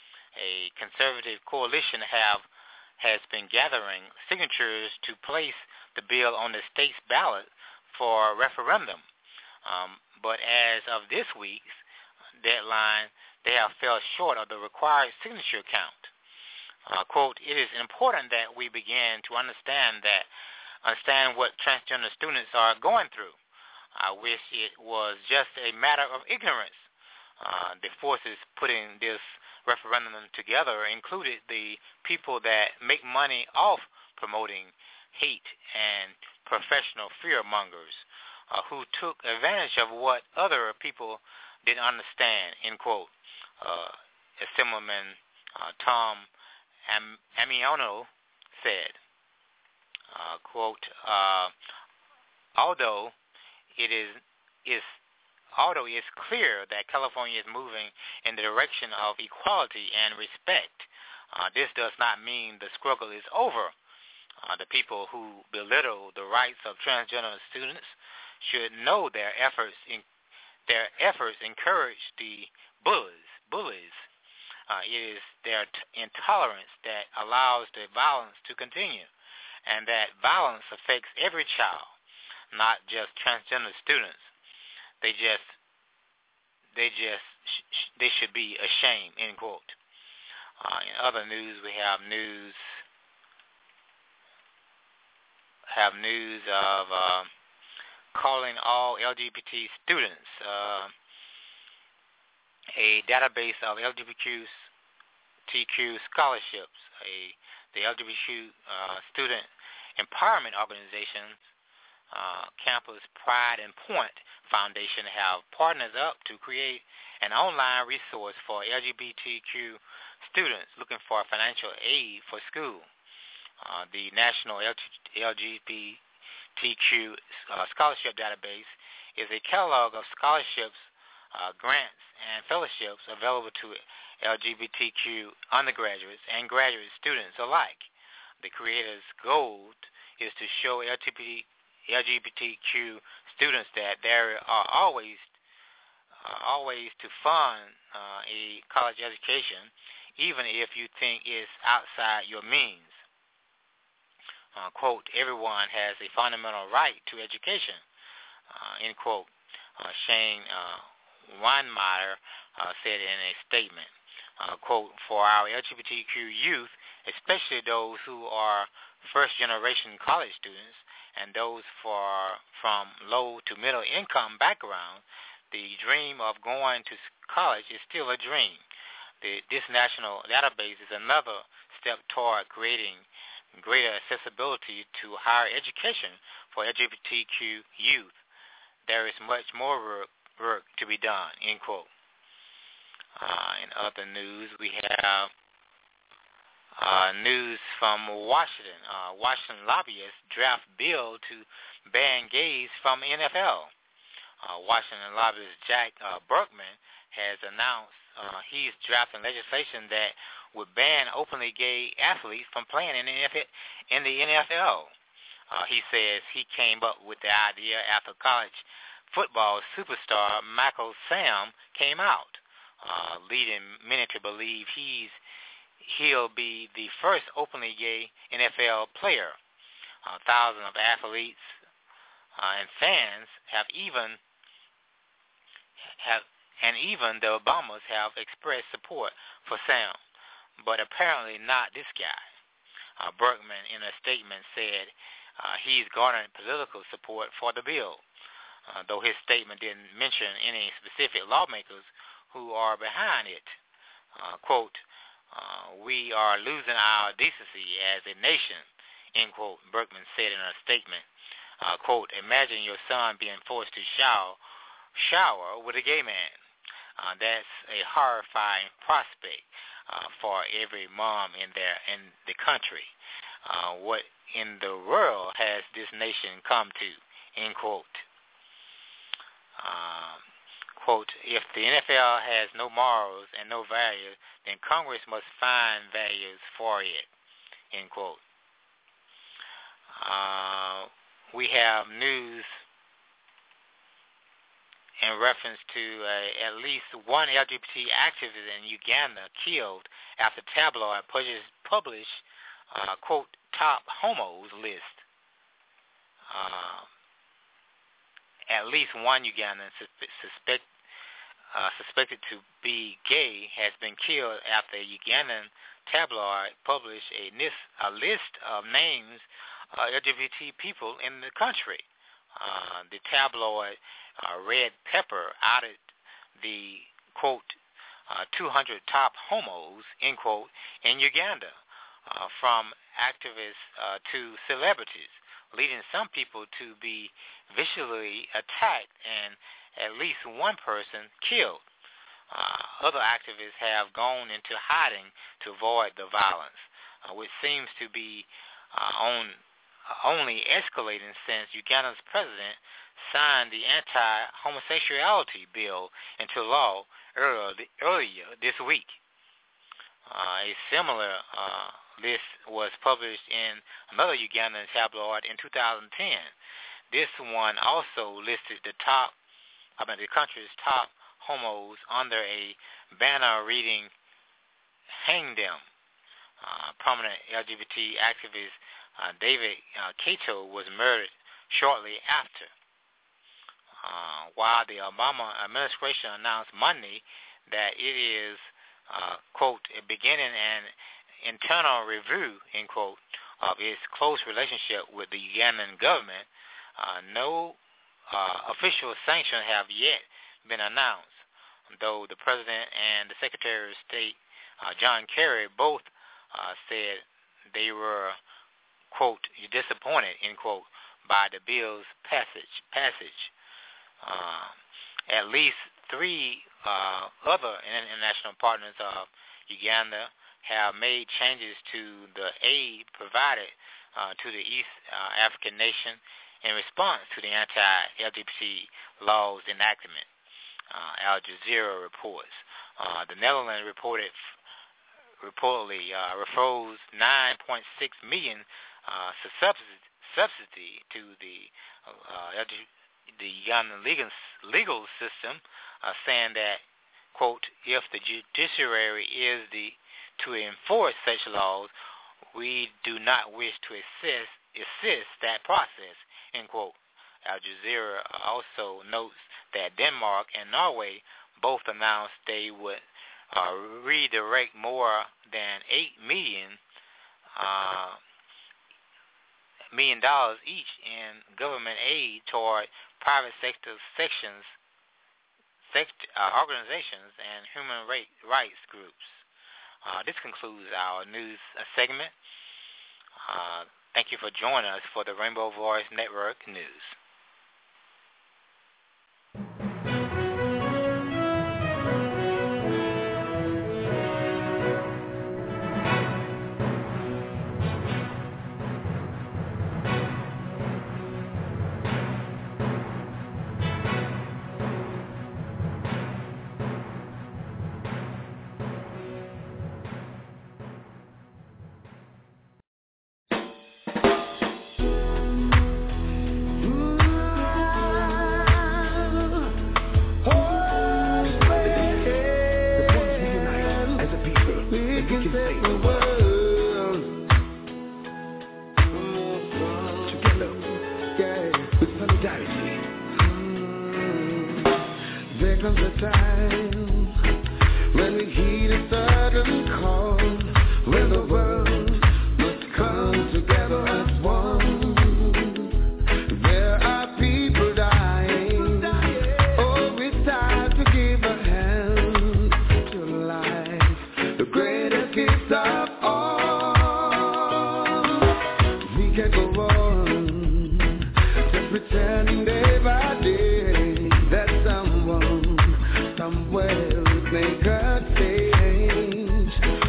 A conservative coalition have has been gathering signatures to place the bill on the state's ballot for referendum. Um, but as of this week's deadline, they have fell short of the required signature count. Uh, quote, it is important that we begin to understand that understand what transgender students are going through. I wish it was just a matter of ignorance. Uh, the forces putting this referendum together included the people that make money off promoting hate and professional fear mongers uh, who took advantage of what other people didn't understand, end quote. Uh, Assemblyman uh, Tom Am- Amiano said, uh, quote, uh, although it is is Although it's clear that California is moving in the direction of equality and respect, uh, this does not mean the struggle is over. Uh, the people who belittle the rights of transgender students should know their efforts in, their efforts encourage the bullies. bullies. Uh, it is their t- intolerance that allows the violence to continue, and that violence affects every child, not just transgender students. They just, they just, sh- they should be ashamed, end quote. Uh, in other news, we have news, have news of uh, calling all L G B T students. Uh, a database of L G B T Q scholarships. A the L G B T Q uh, student empowerment organizations. Uh, Campus Pride and Point Foundation have partnered up to create an online resource for L G B T Q students looking for financial aid for school. Uh, the National L G B T Q uh, Scholarship Database is a catalog of scholarships, uh, grants, and fellowships available to L G B T Q undergraduates and graduate students alike. The creator's goal is to show L G B T L G B T Q students that there are always uh, always to fund uh, a college education, even if you think it's outside your means. Uh, quote, everyone has a fundamental right to education, uh, end quote. Uh, Shane uh, Weinmeier uh, said in a statement, uh, quote, for our L G B T Q youth, especially those who are first-generation college students, and those for from low to middle income background, the dream of going to college is still a dream. The, this national database is another step toward creating greater accessibility to higher education for L G B T Q youth. There is much more work, work to be done, end quote. Uh, in other news, we have Uh, news from Washington. Uh, Washington lobbyists draft bill to ban gays from N F L. Uh, Washington lobbyist Jack uh, Berkman has announced uh, he's drafting legislation that would ban openly gay athletes from playing in the N F L. In the N F L. Uh, he says he came up with the idea after college football superstar Michael Sam came out, uh, leading many to believe he's he'll be the first openly gay N F L player. Uh, thousands of athletes uh, and fans have even have, and even the Obamas have expressed support for Sam, but apparently not this guy. Uh, Berkman, in a statement, said uh, he's garnered political support for the bill, uh, though his statement didn't mention any specific lawmakers who are behind it. Uh, quote, Uh, we are losing our decency as a nation, end quote, Berkman said in a statement. Uh, quote, imagine your son being forced to shower, shower with a gay man. Uh, that's a horrifying prospect. uh, for every mom in there in the country. Uh, what in the world has this nation come to? End quote. Um, quote, if the N F L has no morals and no values, then Congress must find values for it. End quote. Uh, we have news in reference to uh, at least one L G B T activist in Uganda killed after tabloid published, published uh, quote, top homos list. Uh, at least one Ugandan suspect, uh, suspected to be gay has been killed after a Ugandan tabloid published a list, a list of names of L G B T people in the country. Uh, the tabloid uh, Red Pepper outed the, quote, uh, two hundred top homos, end quote, in Uganda, uh, from activists uh, to celebrities, leading some people to be viciously attacked and at least one person killed. Uh, other activists have gone into hiding to avoid the violence, uh, which seems to be uh, on uh, only escalating since Uganda's president signed the anti-homosexuality bill into law earlier, earlier this week. Uh, a similar uh, list was published in another Ugandan tabloid in two thousand ten. This one also listed the top, I mean, the country's top homos under a banner reading, "Hang them." Uh, prominent L G B T activist uh, David uh, Kato was murdered shortly after. Uh, while the Obama administration announced Monday that it is, uh, quote, beginning an internal review, end quote, of its close relationship with the Ugandan government, uh, no uh, official sanctions have yet been announced, though the President and the Secretary of State, uh, John Kerry, both uh, said they were, quote, disappointed, end quote, by the bill's passage. passage. Uh, at least three uh, other international partners of Uganda have made changes to the aid provided uh, to the East uh, African nation in response to the anti-L G B T laws enactment, uh, Al Jazeera reports. Uh, the Netherlands reported reportedly uh, refers nine point six million uh, subsidy, subsidy to the uh, L G B T the Ugandan legal, legal system, uh, saying that, quote, if the judiciary is the to enforce such laws, we do not wish to assist, assist that process, end quote. Al Jazeera also notes that Denmark and Norway both announced they would uh, redirect more than eight million uh, million dollars each in government aid toward private sector sections, sect, uh, organizations, and human right, rights groups. Uh, this concludes our news uh, segment. Uh, thank you for joining us for the Rainbow Voice Network News. Somewhere would make a change.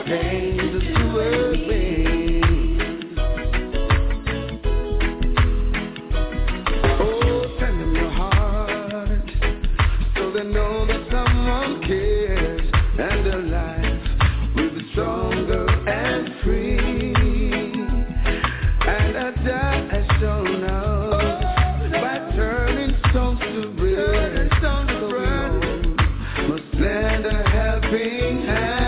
pain towards me. Oh, tend them your heart so they know that someone cares and their life will be stronger and free. And I die as shown us by turning stones to bread. So we all must lend a helping hand.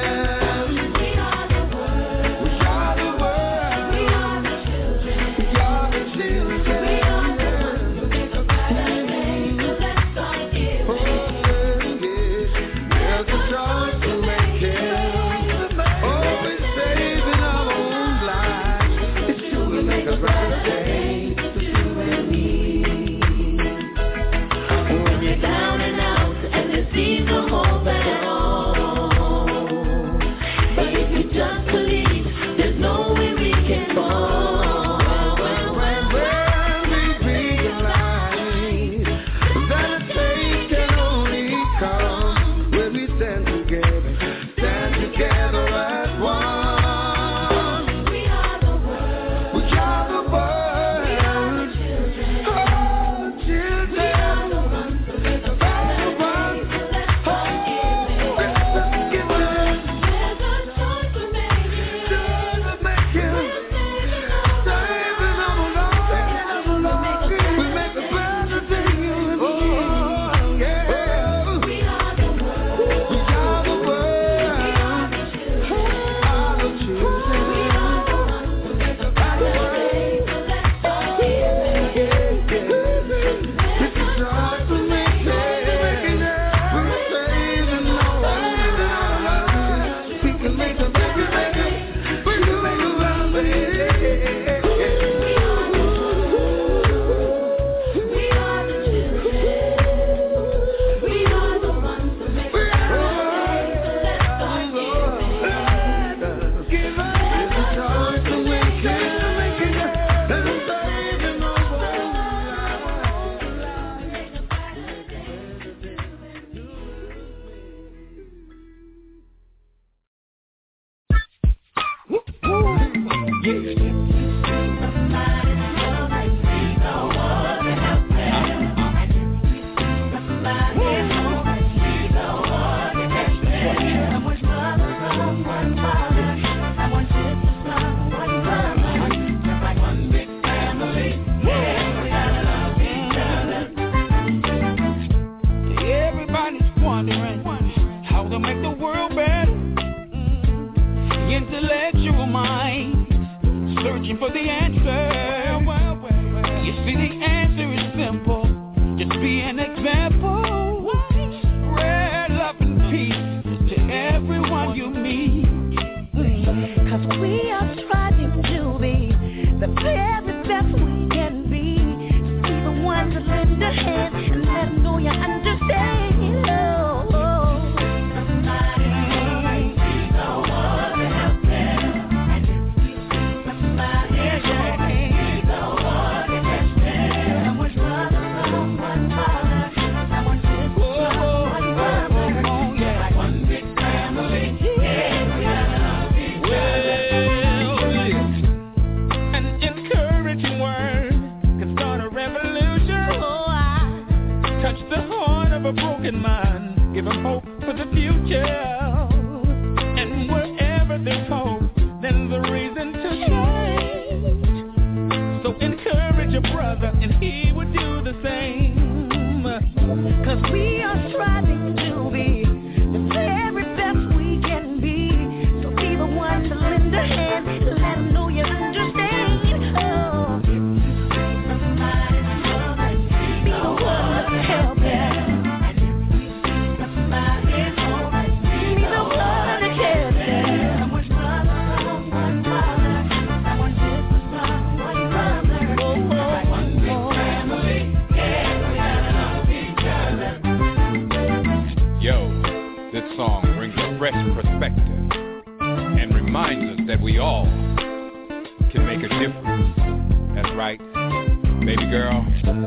Baby girl,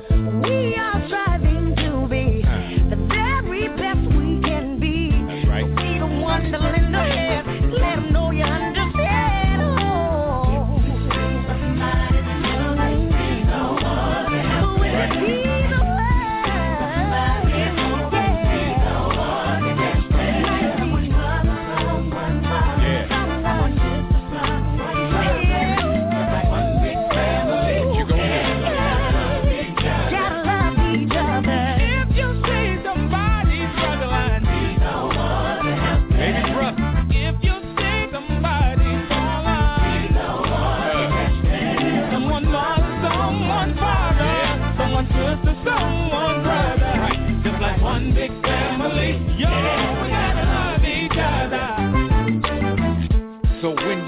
we are striving to be the very best we can be. That's right. Be the one to lend a hand, let them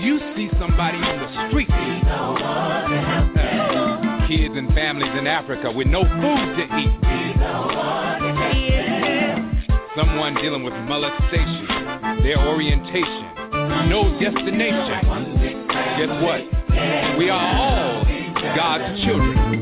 you see somebody on the street, uh, kids and families in Africa with no food to eat, someone dealing with molestation, their orientation, no destination. Guess what? We are all God's children.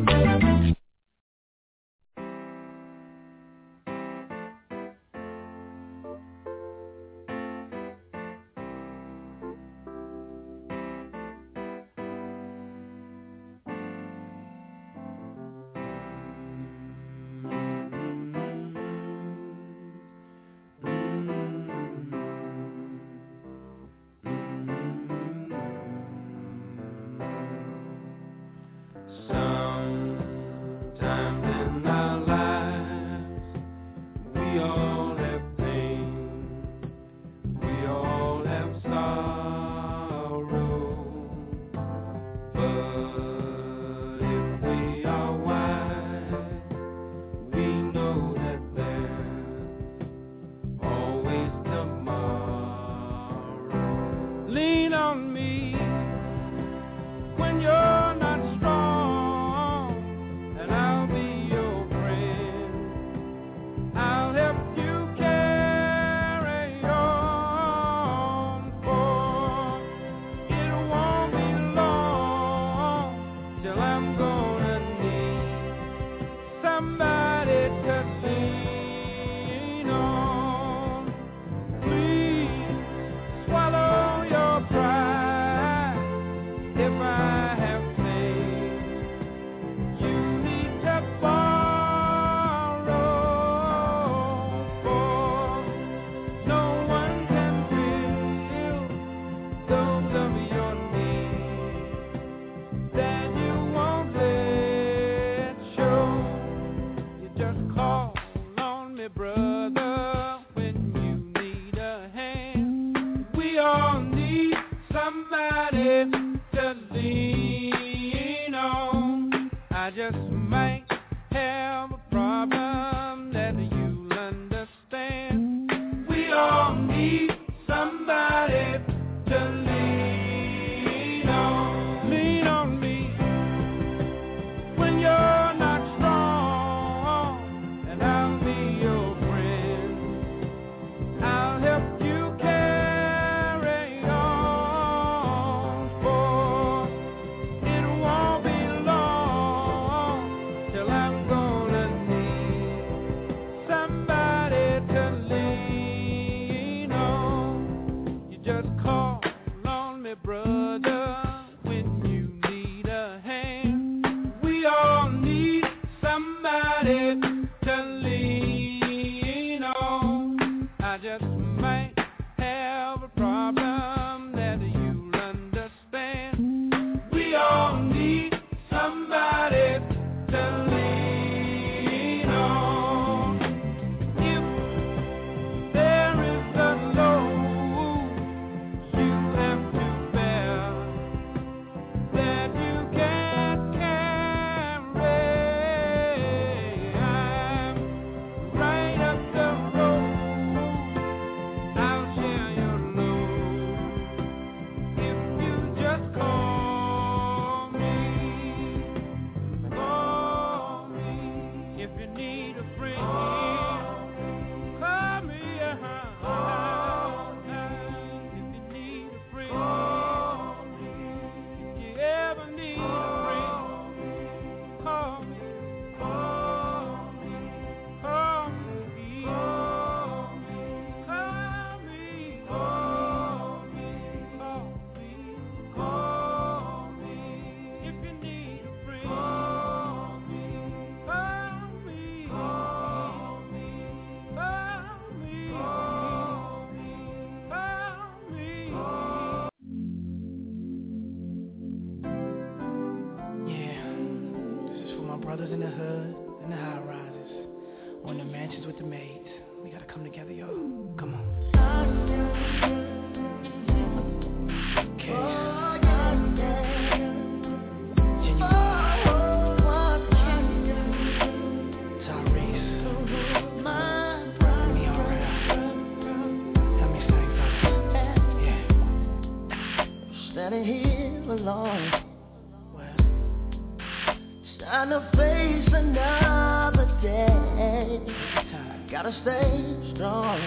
brothers in the hood and the high rises, on the mansions with the maids. We gotta come together, y'all. Come on. Okay. standing here alone, trying to face another day. Gotta stay strong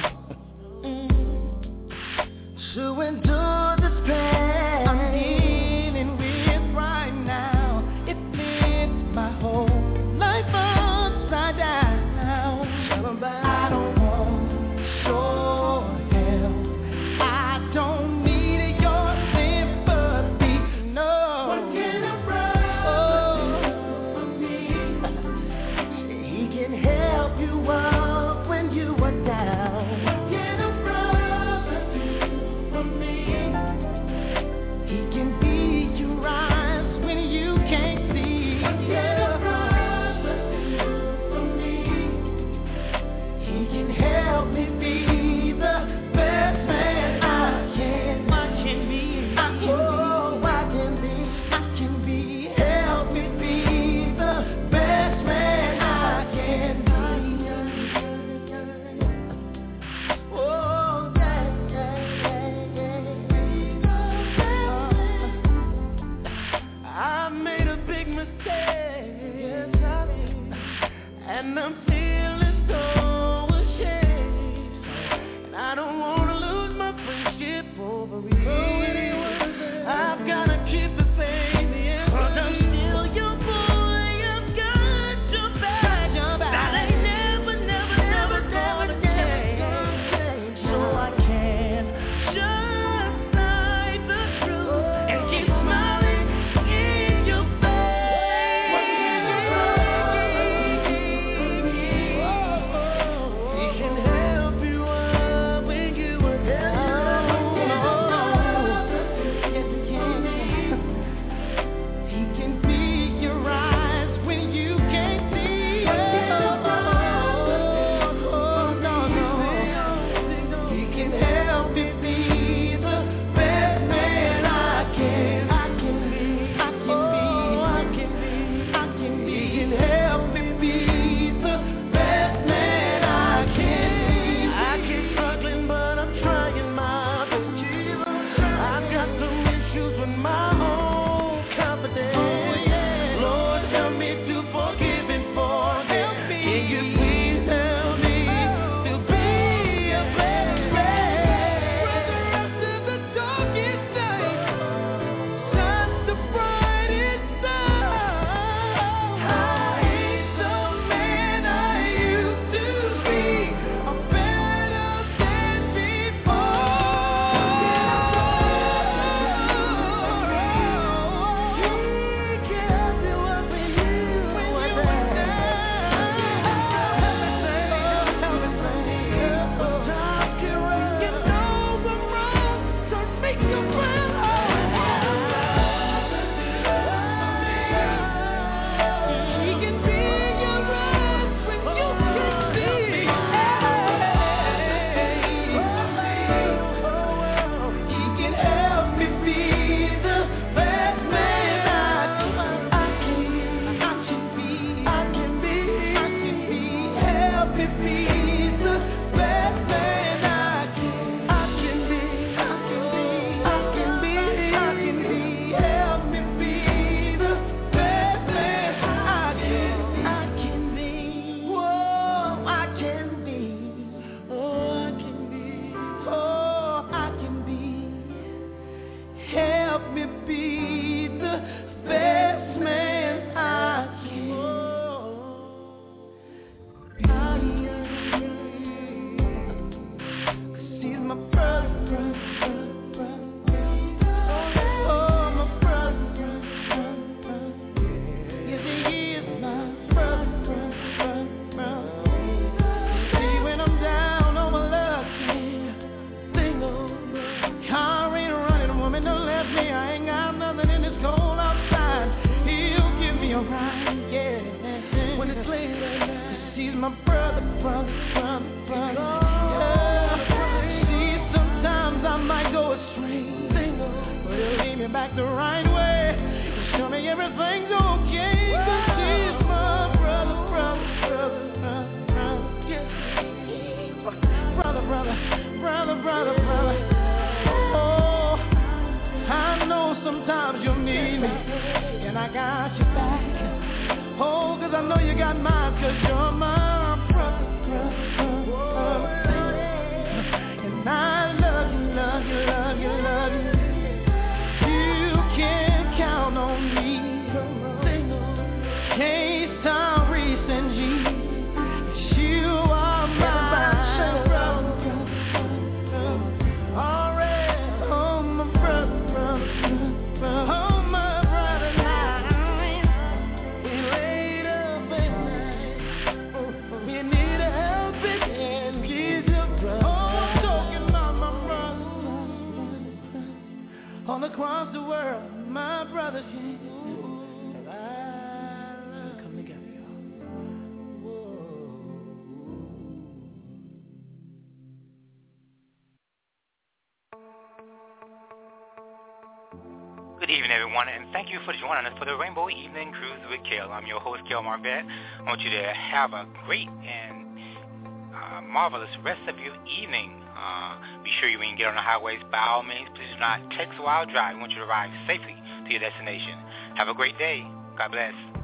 mm. to endure this pain I'm dealing with right now. It flips my whole life upside down. Tell 'em that I don't want your help. I don't need your sympathy. No. What can a brother do for me? He can help you up when you are down. What can a brother do for me? He can be your eyes when you can't see. What can a brother do for me? He can help me be the best man I can. I can be. I can oh, be. I can be. I can be. Help me be the best man I can be. Oh, yeah, yeah, yeah, yeah. I made a big mistake. Yes, I did. And I'm feeling so ashamed. And I don't want to lose my friendship over it. I've got to keep the faith, yeah. 'Cause I'm still your boy. I've got your back. That ain't never, never, never, never change. So I can just hide the truth and keep smiling in your face. What can a brother do? He can help you up when you are down. Yes, he can. He can be your eyes when you can't see. Oh, oh, no, no. He can help me be the best man I can. I can be. I can be. I can be. I can be. He can help me be the best man I can be. I keep struggling, but I'm trying my best. I've got some issues with my own confidence. Lord, help me to forgive and forget. Can you please help me to be a better man? When the rest of the darkest night shines the brightest side. I ain't the man I used to be. I'm better than before. He can help you up when you are down. Time can run. You know I'm wrong, so make your friend He can be your eyes when you can see. He can help me be the best man I can. I can be. I can be. I can be. Help me be the best man I can. I can be. I can be. I can be. I can be. Help me be the best man I can. I can be. Whoa, I can be. Oh, I can be. Oh, I can be. Help me be the best man I can. Cause he's my brother, brother, brother. Oh, my brother, brother, brother. Yes, he is my brother, brother, brother. See, when I'm down on my luck, single, car ain't running, woman don't left me. I ain't got nothing in this cold outside. He'll give me a ride, yeah. When it's late at night, he's my brother, brother, brother, brother. Yeah. See, sometimes I might go astray, single, but he'll lead me back the right way. He'll show me everything's okay. 'Cause he's my brother, brother, brother, brother, brother. Yeah. Brother, brother, brother, brother, brother. Oh, I know I know you got mine, cause you're my brother, brother, brother. And I love you, love you, love you, love you. You can count on me. K-Star, Reese, and G. You are my brother. All right, oh my brother, brother, brother. Oh my brother, night. We laid up at night. We need a helping hand. He's your brother. Oh, I'm talking about my brother. All across the world, my brothers, yeah. Good evening, everyone, and thank you for joining us for the Rainbow Evening Cruise with Kel. I'm your host, Kel Marvette. I want you to have a great and uh, marvelous rest of your evening. Uh, be sure you, when you get on the highways, by all means, please do not text while driving. I want you to arrive safely to your destination. Have a great day. God bless.